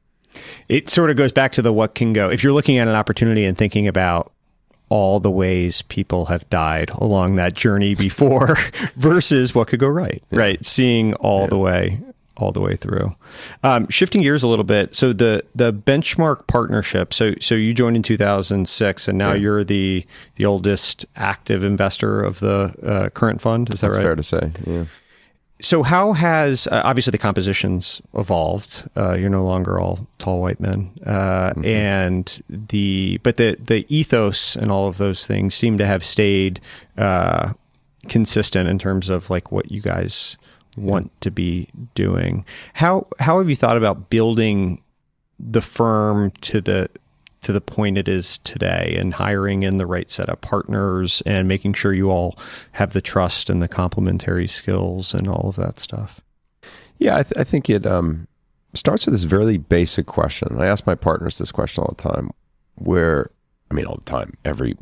It sort of goes back to the what can go. If you're looking at an opportunity and thinking about all the ways people have died along that journey before versus what could go right, yeah. right? Seeing all yeah. the way, all the way through. Um, shifting gears a little bit. So the, the Benchmark partnership, so, so you joined in two thousand six, and now yeah. you're the, the oldest active investor of the uh, current fund. Is that That's right? fair to say. Yeah. so how has uh, obviously the composition's evolved? Uh, you're no longer all tall white men, uh, mm-hmm. and the but the the ethos and all of those things seem to have stayed uh, consistent in terms of like what you guys want to be doing. How how have you thought about building the firm to the to the point it is today, and hiring in the right set of partners and making sure you all have the trust and the complementary skills and all of that stuff? Yeah, I, th- I think it um, starts with this very basic question. I ask my partners this question all the time, where, I mean, all the time, every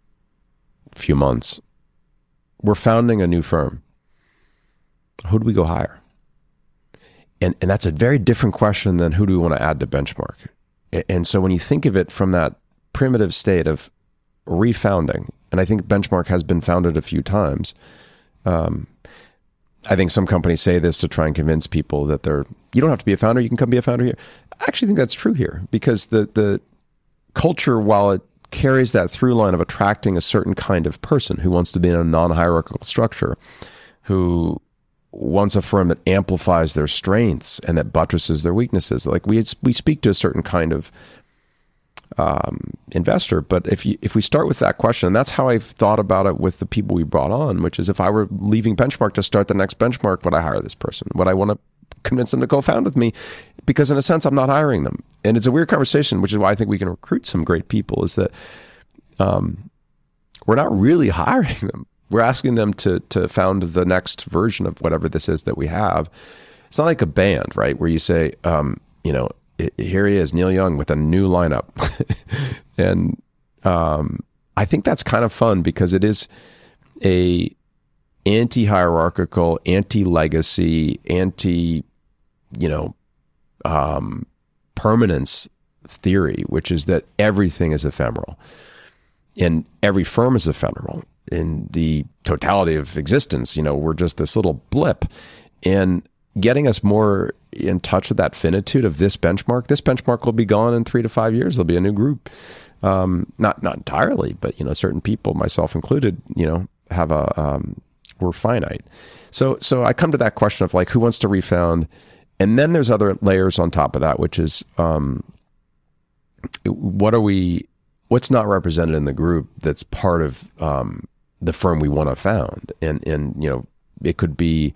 few months, we're founding a new firm. Who do we go hire? And and that's a very different question than who do we want to add to Benchmark. And so when you think of it from that primitive state of refounding, and I think Benchmark has been founded a few times. Um, I think some companies say this to try and convince people that they're, you don't have to be a founder, you can come be a founder here. I actually think that's true here, because the the culture, while it carries that through line of attracting a certain kind of person who wants to be in a non-hierarchical structure, who wants a firm that amplifies their strengths and that buttresses their weaknesses. Like we we speak to a certain kind of um, investor, but if you if we start with that question, and that's how I've thought about it with the people we brought on, which is if I were leaving Benchmark to start the next Benchmark, would I hire this person? Would I want to convince them to co-found with me? Because in a sense, I'm not hiring them, and it's a weird conversation, which is why I think we can recruit some great people. Is that um, we're not really hiring them. We're asking them to to found the next version of whatever this is that we have. It's not like a band, right? Where you say, um, you know, it, here he is, Neil Young, with a new lineup. and um, I think that's kind of fun, because it is a anti-hierarchical, anti-legacy, anti, you know, um, permanence theory, which is that everything is ephemeral. And every firm is ephemeral. In the totality of existence, you know, we're just this little blip. And getting us more in touch with that finitude of this benchmark, this benchmark will be gone in three to five years. There'll be a new group. Um, not not entirely, but, you know, certain people, myself included, you know, have a, um, we're finite. So, so I come to that question of like, who wants to refound? And then there's other layers on top of that, which is, um, what are we, what's not represented in the group that's part of, um, the firm we want to found. And, and, you know, it could be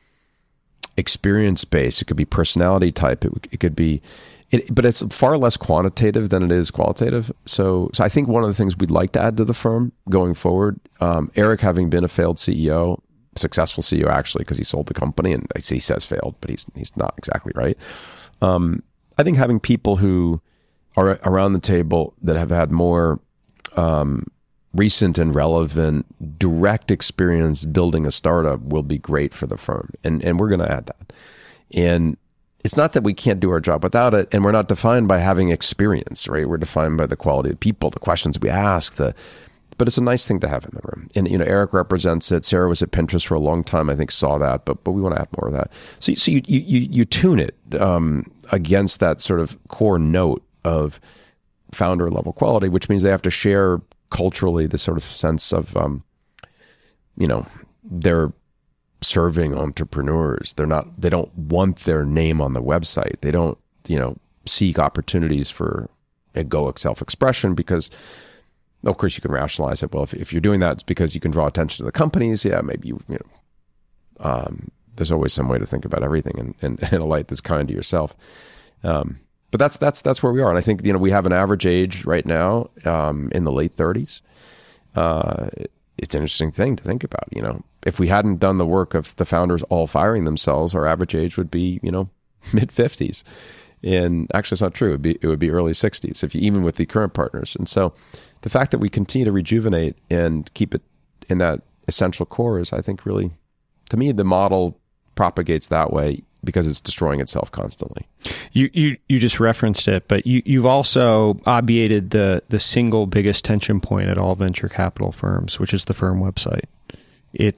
experience based, it could be personality type, it, it could be, it, but it's far less quantitative than it is qualitative. So, so I think one of the things we'd like to add to the firm going forward, um, Eric, having been a failed C E O, successful C E O actually, because he sold the company, and he says failed, but he's, he's not exactly right. Um, I think having people who are around the table that have had more, um, recent and relevant direct experience building a startup will be great for the firm. And and we're going to add that. And it's not that we can't do our job without it. And we're not defined by having experience, right? We're defined by the quality of people, the questions we ask, the, but it's a nice thing to have in the room. And, you know, Eric represents it. Sarah was at Pinterest for a long time, I think, saw that, but but we want to add more of that. So, so you, you, you tune it um, against that sort of core note of founder level quality, which means they have to share culturally the sort of sense of, um, you know, they're serving entrepreneurs. They're not, they don't want their name on the website. They don't, you know, seek opportunities for egoic self-expression, because of course you can rationalize it. Well, if, if you're doing that, it's because you can draw attention to the companies. Yeah, maybe you, you know, um, there's always some way to think about everything in, in, in a light that's kind to yourself. Um, But that's that's that's where we are, and I think, you know, we have an average age right now um, in the late thirties. Uh, it's an interesting thing to think about. You know, if we hadn't done the work of the founders all firing themselves, our average age would be, you know, mid fifties. And actually, it's not true. It would be it would be early sixties, if you, even with the current partners. And so, the fact that we continue to rejuvenate and keep it in that essential core is, I think, really, to me, the model propagates that way, because it's destroying itself constantly. You you you just referenced it, but you you've also obviated the the single biggest tension point at all venture capital firms, which is the firm website. It's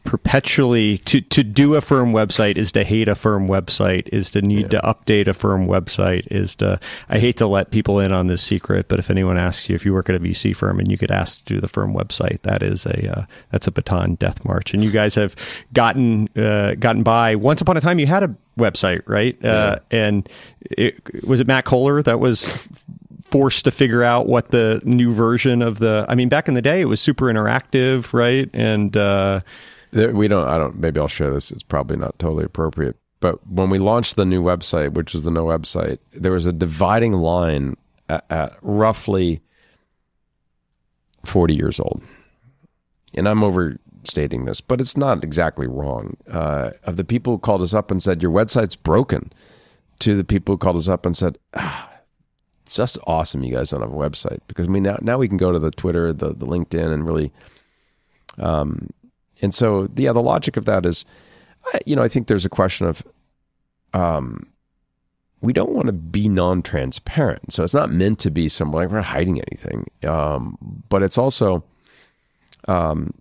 perpetually to to do a firm website is to hate a firm website, is to need yeah. to update a firm website, is to I hate to let people in on this secret, but if anyone asks you if you work at a V C firm and you get asked to do the firm website, that is a uh, that's a baton death march. And you guys have gotten uh, gotten by. Once upon a time, you had a website, right? Yeah. Uh, and it, was it Matt Kohler that was forced to figure out what the new version of the? I mean, back in the day, it was super interactive, right? And uh, There, we don't, I don't, maybe I'll share this. It's probably not totally appropriate. But when we launched the new website, which is the no website, there was a dividing line at, at roughly forty years old. And I'm overstating this, but it's not exactly wrong. Uh, of the people who called us up and said, your website's broken, to the people who called us up and said, ah, it's just awesome you guys don't have a website. Because I mean, now, now we can go to the Twitter, the, the LinkedIn, and really... Um, And so, yeah, the logic of that is, you know, I think there's a question of, um, we don't want to be non-transparent. So it's not meant to be some, like, we're not hiding anything. Um, but it's also, um,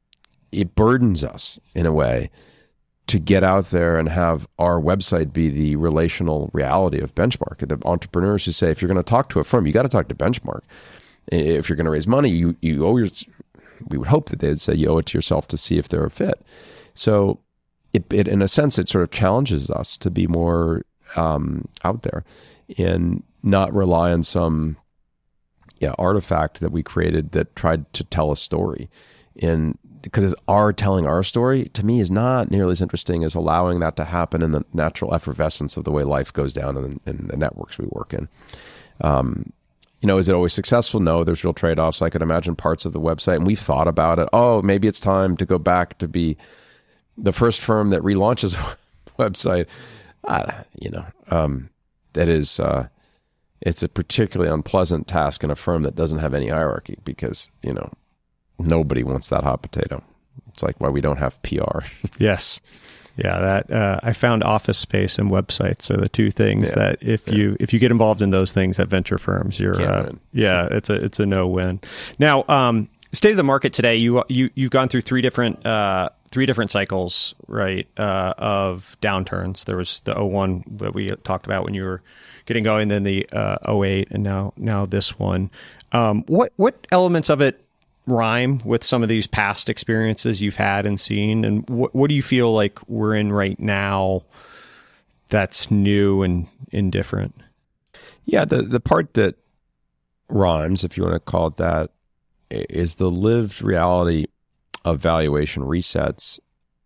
it burdens us in a way to get out there and have our website be the relational reality of Benchmark. The entrepreneurs who say, if you're going to talk to a firm, you got to talk to Benchmark. If you're going to raise money, you, you owe your... we would hope that they'd say you owe it to yourself to see if they're a fit. So it, it in a sense, it sort of challenges us to be more um, out there and not rely on some yeah, artifact that we created that tried to tell a story. And because our telling our story, to me, is not nearly as interesting as allowing that to happen in the natural effervescence of the way life goes down in, in the networks we work in. Um, You know, is it always successful? No, there's real trade-offs. I could imagine parts of the website, and we've thought about it. Oh, maybe it's time to go back to be the first firm that relaunches a website. Uh, you know, um, that is, uh, it's a particularly unpleasant task in a firm that doesn't have any hierarchy because, you know, nobody wants that hot potato. It's like why we don't have P R. Yes. Yeah, that uh, I found Office Space and websites are the two things yeah. that if yeah. you if you get involved in those things at venture firms, you're uh, yeah, it's a it's a no win. Now, um, state of the market today, you you you've gone through three different uh, three different cycles, right, uh, of downturns. There was the oh one that we talked about when you were getting going, then the uh, oh eight, and now now this one. Um, what what elements of it rhyme with some of these past experiences you've had and seen, and what what do you feel like we're in right now that's new and indifferent? Yeah, the the part that rhymes, if you want to call it that, is the lived reality of valuation resets.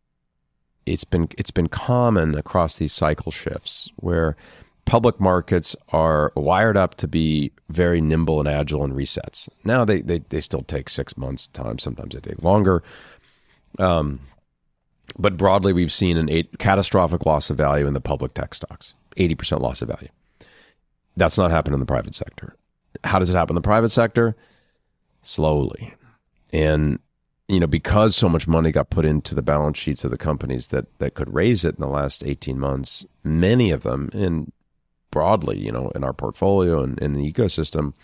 It's been it's been common across these cycle shifts where public markets are wired up to be very nimble and agile in resets. Now they they, they still take six months time. Sometimes they take longer. Um, but broadly, we've seen an eight, catastrophic loss of value in the public tech stocks, eighty percent loss of value. That's not happened in the private sector. How does it happen in the private sector? Slowly. And, you know, because so much money got put into the balance sheets of the companies that, that could raise it in the last eighteen months, many of them, in broadly, you know, in our portfolio and in the ecosystem,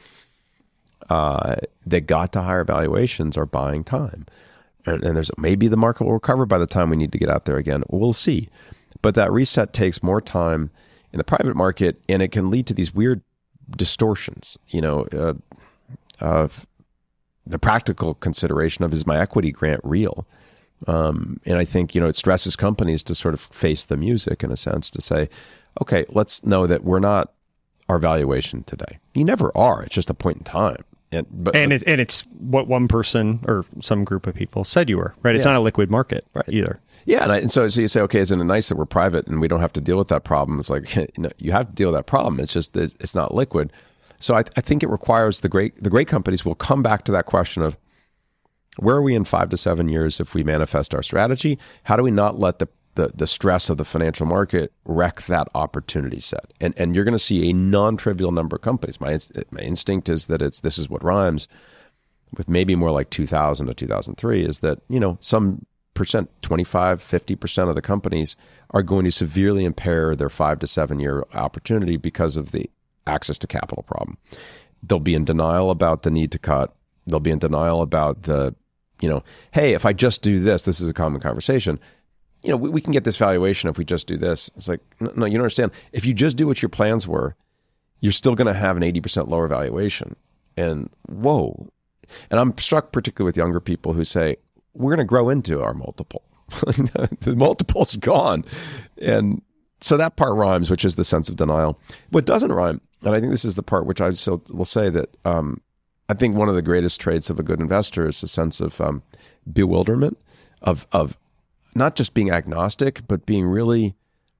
uh, that got to higher valuations are buying time. And, and there's maybe the market will recover by the time we need to get out there again. We'll see. But that reset takes more time in the private market, and it can lead to these weird distortions, you know, uh, of the practical consideration of, is my equity grant real? Um, and I think, you know, it stresses companies to sort of face the music in a sense, to say, okay, let's know that we're not our valuation today. You never are. It's just a point in time. And but and, it, and it's what one person or some group of people said you were, right? It's yeah. not a liquid market right. either. Yeah, and, I, and so, so you say, okay, isn't it nice that we're private and we don't have to deal with that problem? It's like, you know, you have to deal with that problem. It's just that it's not liquid. So I, I think it requires the great the great companies will come back to that question of, where are we in five to seven years if we manifest our strategy? How do we not let the the, the stress of the financial market wreck that opportunity set? And and you're going to see a non-trivial number of companies. My my instinct is that it's this is what rhymes with maybe more like two thousand to two thousand three, is that, you know, some percent, twenty-five, fifty percent of the companies are going to severely impair their five to seven year opportunity because of the access to capital problem. They'll be in denial about the need to cut. They'll be in denial about the you know, hey, if I just do this, this is a common conversation. You know, we, we can get this valuation if we just do this. It's like, no, no, you don't understand. If you just do what your plans were, you're still going to have an eighty percent lower valuation. And whoa. And I'm struck particularly with younger people who say, we're going to grow into our multiple. The multiple's gone. And so that part rhymes, which is the sense of denial. What doesn't rhyme, and I think this is the part which I still will say that um, I think one of the greatest traits of a good investor is a sense of um, bewilderment, of of not just being agnostic, but being really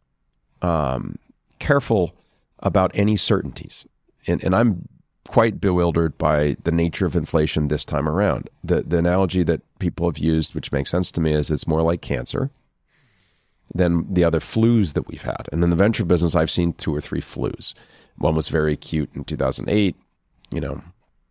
um, careful about any certainties. And, and I'm quite bewildered by the nature of inflation this time around. The the analogy that people have used, which makes sense to me, is it's more like cancer than the other flus that we've had. And in the venture business, I've seen two or three flus. One was very acute in two thousand eight. You know,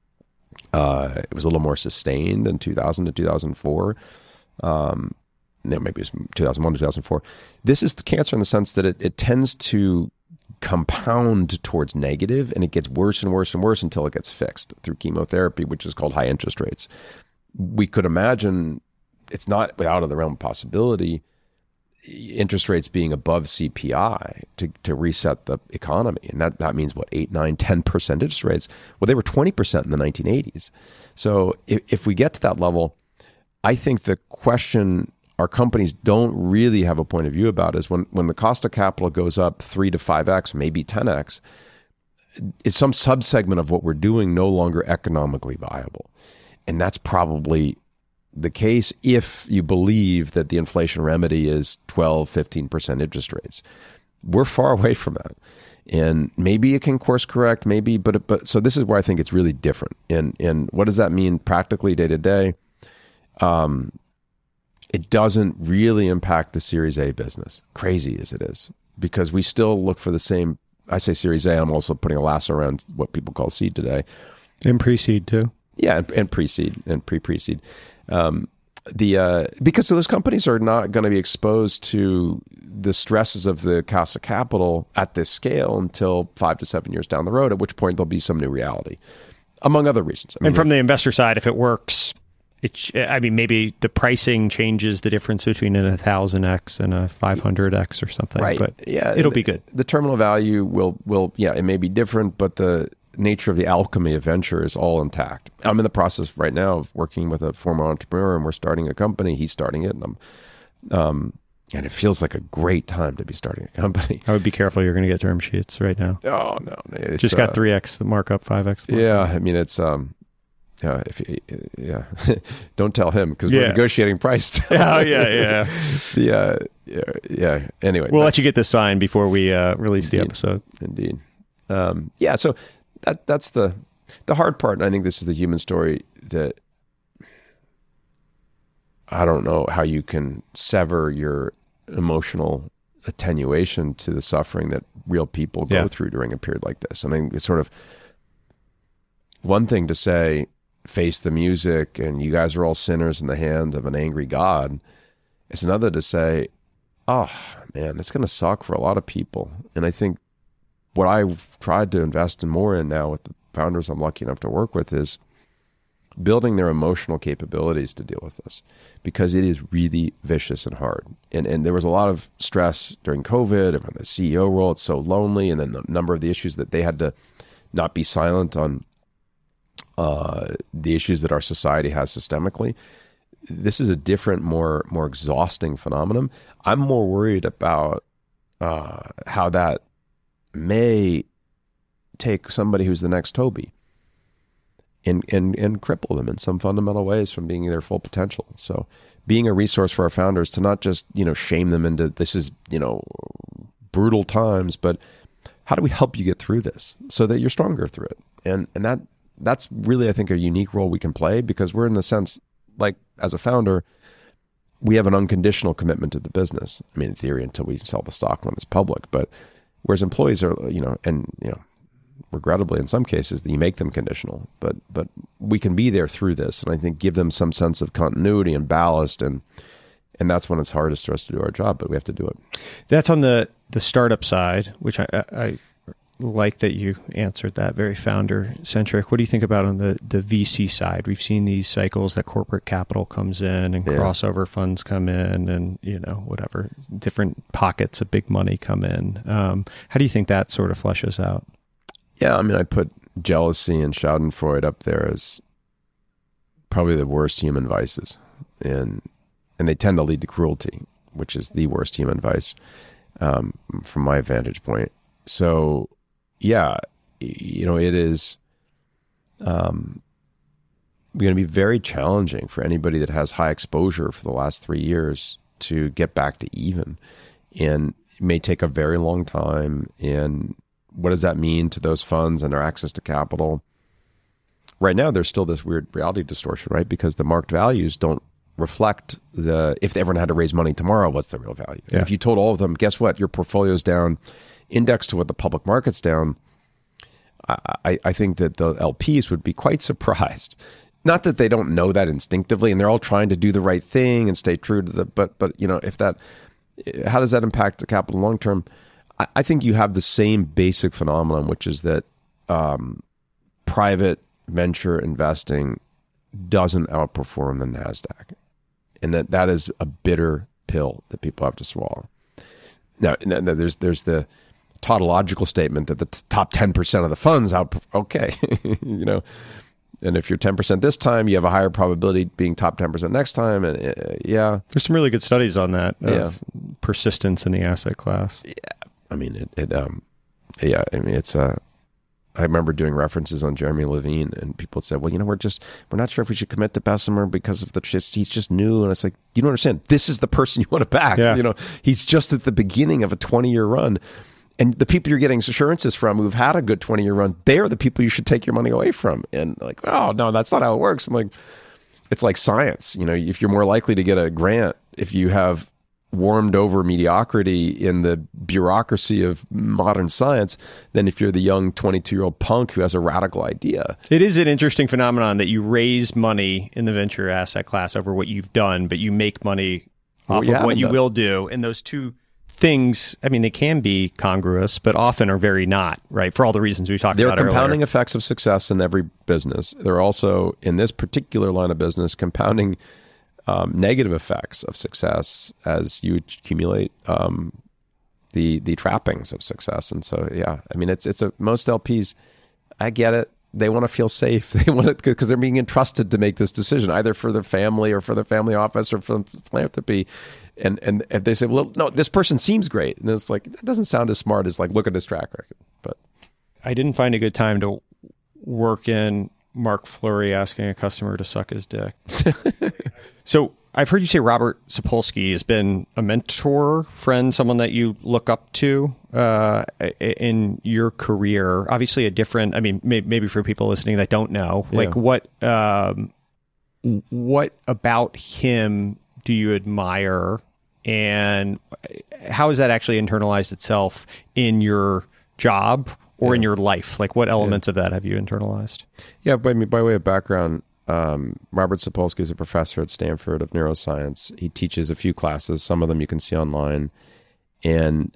uh, it was a little more sustained in two thousand to two thousand four. Um, no, maybe it was two thousand one to two thousand four. This is the cancer in the sense that it, it tends to compound towards negative, and it gets worse and worse and worse until it gets fixed through chemotherapy, which is called high interest rates. We could imagine, it's not out of the realm of possibility, interest rates being above C P I to, to reset the economy. And that, that means what, eight, nine, ten percent interest rates? Well, they were twenty percent in the nineteen eighties. So if, if we get to that level, I think the question our companies don't really have a point of view about is when, when the cost of capital goes up three to five X, maybe ten X, is some subsegment of what we're doing no longer economically viable? And that's probably the case if you believe that the inflation remedy is twelve, fifteen percent interest rates. We're far away from that. And maybe it can course correct, maybe, but but so this is where I think it's really different. And and what does that mean practically day to day? Um, it doesn't really impact the Series A business, crazy as it is, because we still look for the same. I say Series A, I'm also putting a lasso around what people call seed today. And pre-seed too. Yeah, and, and pre-seed and pre-pre-seed. Um, the uh, because so those companies are not going to be exposed to the stresses of the cost of capital at this scale until five to seven years down the road, at which point there'll be some new reality, among other reasons. I mean, and from the investor side, if it works, it, I mean, maybe the pricing changes the difference between a one thousand X and a five hundred X or something. Right. But yeah, it'll the, be good. The terminal value will, will, yeah, it may be different, but the nature of the alchemy of venture is all intact. I'm in the process right now of working with a former entrepreneur, and we're starting a company. He's starting it, and I'm, um, and it feels like a great time to be starting a company. I would be careful. You're going to get term sheets right now. Oh no, it's, just got uh, three X the markup, five X. The markup. Yeah, I mean it's um, yeah, if yeah, don't tell him because Yeah. we're negotiating price. Oh yeah, yeah. the uh, yeah, yeah. Anyway, We'll no, let you get this signed before we uh, release the Indeed. episode. Indeed. Um, yeah. So that that's the the hard part. And I think this is the human story that I don't know how you can sever your emotional attenuation to the suffering that real people go Yeah. through during a period like this. I mean, it's sort of one thing to say, face the music and you guys are all sinners in the hand of an angry God. It's another to say, oh man, it's going to suck for a lot of people. And I think what I've tried to invest in more in now with the founders I'm lucky enough to work with is building their emotional capabilities to deal with this, because it is really vicious and hard. And and there was a lot of stress during COVID and from the C E O role. It's so lonely. And then a number of the issues that they had to not be silent on, uh, the issues that our society has systemically. This is a different, more more exhausting phenomenon. I'm more worried about uh, how that may take somebody who's the next Toby and, and, and cripple them in some fundamental ways from being their full potential. So being a resource for our founders to not just, you know, shame them into this is, you know, brutal times, but how do we help you get through this so that you're stronger through it? And, and that, that's really, I think, a unique role we can play, because we're in the sense, like as a founder, we have an unconditional commitment to the business. I mean, in theory, until we sell the stock when it's public, but whereas employees are, you know, and, you know, regrettably in some cases that you make them conditional, but, but we can be there through this. And I think give them some sense of continuity and ballast. And, and that's when it's hardest for us to do our job, but we have to do it. That's on the, the startup side, which I, I like that you answered that, very founder centric. What do you think about on the, the V C side? We've seen these cycles that corporate capital comes in and yeah. crossover funds come in and, you know, whatever, different pockets of big money come in. Um, how do you think that sort of fleshes out? Yeah, I mean, I put jealousy and Schadenfreude up there as probably the worst human vices. And, and they tend to lead to cruelty, which is the worst human vice um, from my vantage point. So, yeah, you know, it is um, going to be very challenging for anybody that has high exposure for the last three years to get back to even. And it may take a very long time. And what does that mean to those funds and their access to capital? Right now, there's still this weird reality distortion, right? Because the marked values don't reflect the, if everyone had to raise money tomorrow, what's the real value? Yeah. If you told all of them, guess what, your portfolio's down, indexed to what the public market's down, I, I think that the L Ps would be quite surprised. Not that they don't know that instinctively, and they're all trying to do the right thing and stay true to the, but, but you know, if that, how does that impact the capital long term? I, I think you have the same basic phenomenon, which is that um, private venture investing doesn't outperform the NASDAQ. And that, that is a bitter pill that people have to swallow. Now, now there's there's the tautological statement that the t- top ten percent of the funds out, okay, you know, and if you're ten percent this time, you have a higher probability being top ten percent next time. And uh, yeah. There's some really good studies on that, of yeah. persistence in the asset class. Yeah. I mean, it, it um, yeah, I mean, it's, uh, I remember doing references on Jeremy Levine, and people said, well, you know, we're just, we're not sure if we should commit to Bessemer because of the, just, he's just new. And it's like, you don't understand. This is the person you want to back. Yeah. You know, he's just at the beginning of a twenty year run. And the people you're getting assurances from who've had a good twenty year run, they're the people you should take your money away from. And like, oh, no, that's not how it works. I'm like, it's like science. You know, if you're more likely to get a grant if you have warmed over mediocrity in the bureaucracy of modern science than if you're the young twenty-two year old punk who has a radical idea. It is an interesting phenomenon that you raise money in the venture asset class over what you've done, but you make money off Well, of what you done. will do. And those two things, I mean, they can be congruous, but often are very not, right? For all the reasons we talked There are about compounding earlier. effects of success in every business. There are also, in this particular line of business, compounding um, negative effects of success as you accumulate um, the the trappings of success. And so, yeah, I mean, it's it's a most L Ps. I get it. They want to feel safe. They want to, because they're being entrusted to make this decision, either for their family or for their family office or for philanthropy. And and if they say, well, no, this person seems great, and it's like, that doesn't sound as smart as like, look at his track record. But I didn't find a good time to work in Mark Fleury asking a customer to suck his dick. So I've heard you say Robert Sapolsky has been a mentor, friend, someone that you look up to uh, in your career. Obviously a different, I mean, may, maybe for people listening that don't know, Yeah. like what um, what about him do you admire, and how has that actually internalized itself in your job or Yeah. in your life? Like what elements of that have you internalized? yeah, by, by way of background, um, Robert Sapolsky is a professor at Stanford of neuroscience. He teaches a few classes. Some of them you can see online. And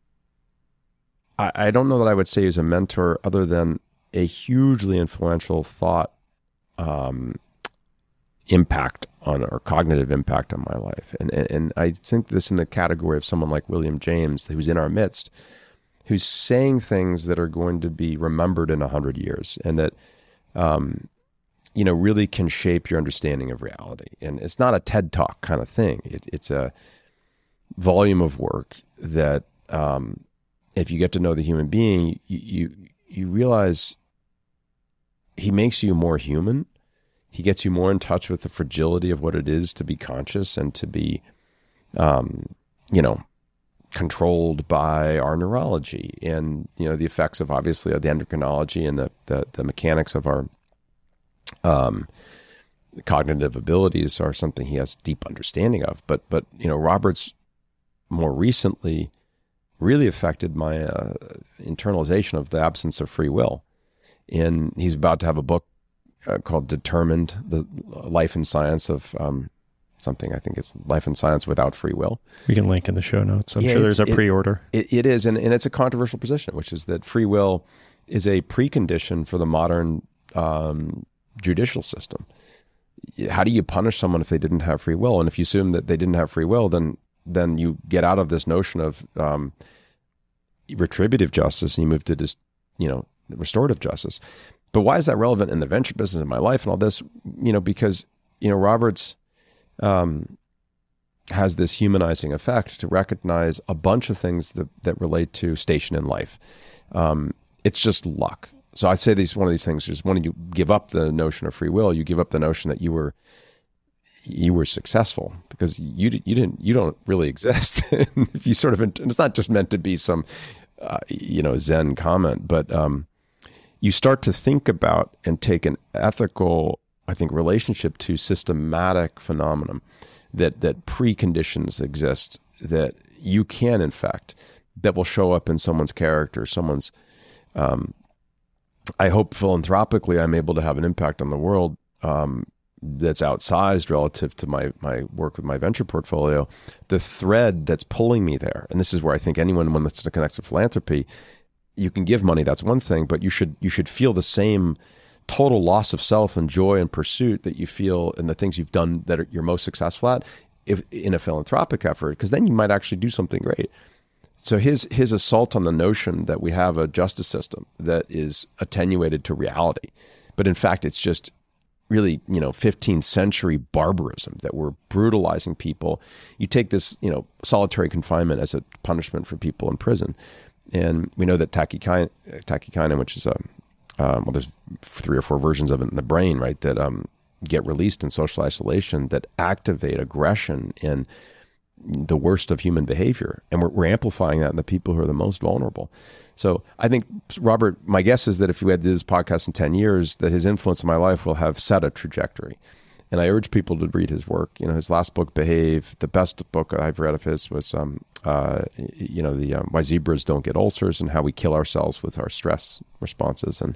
I, I don't know that I would say he's a mentor other than a hugely influential thought um, impact on, or cognitive impact on my life. And, and and I think this in the category of someone like William James, who's in our midst, who's saying things that are going to be remembered in a hundred years, and that, um, you know, really can shape your understanding of reality. And it's not a TED Talk kind of thing. It, it's a volume of work that, um, if you get to know the human being, you, you you realize he makes you more human. He gets you more in touch with the fragility of what it is to be conscious and to be, um, you know, controlled by our neurology and, you know, the effects of obviously of the endocrinology and the, the, the mechanics of our um, cognitive abilities are something he has deep understanding of. But, but you know, Robert's more recently really affected my uh, internalization of the absence of free will. And he's about to have a book Uh, called Determined, the life and science of um, something. I think it's Life and Science Without Free Will. We can link in the show notes. I'm Yeah, sure there's a it's- it- pre-order. It, it is, and, and it's a controversial position, which is that free will is a precondition for the modern um, judicial system. How do you punish someone if they didn't have free will? And if you assume that they didn't have free will, then then you get out of this notion of um, retributive justice and you move to this, you know, restorative justice. But why is that relevant in the venture business, in my life, and all this? You know, because you know Roberts um, has this humanizing effect to recognize a bunch of things that that relate to station in life. Um, it's just luck. So I'd say these one of these things is when you give up the notion of free will, you give up the notion that you were you were successful because you you didn't you don't really exist. If you sort of, and it's not just meant to be some uh, you know Zen comment, but um, you start to think about and take an ethical, I think, relationship to systematic phenomenon that that preconditions exist that you can infect, that will show up in someone's character, someone's. Um, I hope philanthropically I'm able to have an impact on the world um, that's outsized relative to my my work with my venture portfolio. The thread that's pulling me there, and this is where I think anyone when that's connected to philanthropy, you can give money, that's one thing, but you should you should feel the same total loss of self and joy and pursuit that you feel in the things you've done that are, you're most successful at if, in a philanthropic effort, because then you might actually do something great. So his his assault on the notion that we have a justice system that is attenuated to reality, but in fact it's just really, you know, fifteenth century barbarism that we're brutalizing people. You take this, you know, solitary confinement as a punishment for people in prison, and we know that tachykin- tachykin, which is a um, well, there's three or four versions of it in the brain, right? That um, get released in social isolation that activate aggression in the worst of human behavior. And we're, we're amplifying that in the people who are the most vulnerable. So I think, Robert, my guess is that if we had this podcast in ten years, that his influence in my life will have set a trajectory. And I urge people to read his work. You know, his last book, Behave, the best book I've read of his was, um, uh, you know, the um, Why Zebras Don't Get Ulcers and How We Kill Ourselves with Our Stress Responses. And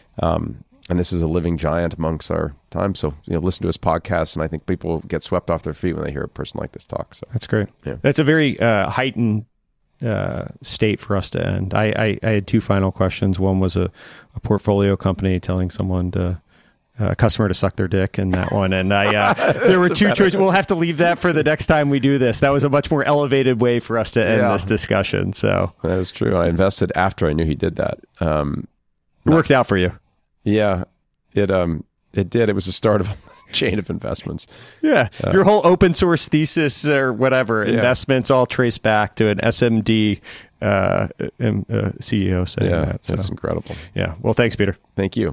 um, and this is a living giant amongst our time. So, you know, listen to his podcast, and I think people get swept off their feet when they hear a person like this talk. So That's great. Yeah. That's a very uh, heightened uh, state for us to end. I, I, I had two final questions. One was a, a portfolio company telling someone to, uh, a customer to suck their dick, and that one. And I, uh, there were two choices. We'll have to leave that for the next time we do this. That was a much more elevated way for us to end Yeah. this discussion. So that is true. I invested after I knew he did that. Um, it worked out for you. Yeah, it um it did. It was the start of a chain of investments. Yeah. Uh, Your whole open source thesis or whatever, Yeah. investments all trace back to an S M D uh, um, uh, C E O saying Yeah, that. So, that's incredible. yeah. Well, thanks, Peter. Thank you.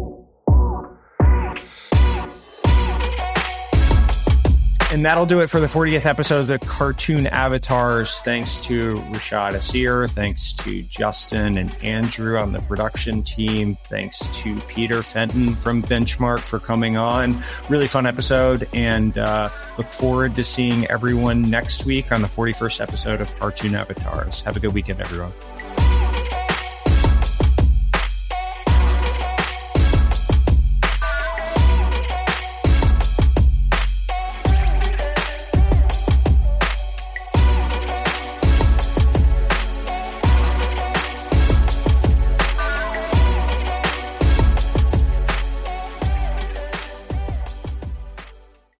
And that'll do it for the fortieth episode of Cartoon Avatars. Thanks to Rashad Asir. Thanks to Justin and Andrew on the production team. Thanks to Peter Fenton from Benchmark for coming on. Really fun episode, and uh, look forward to seeing everyone next week on the forty-first episode of Cartoon Avatars. Have a good weekend, everyone.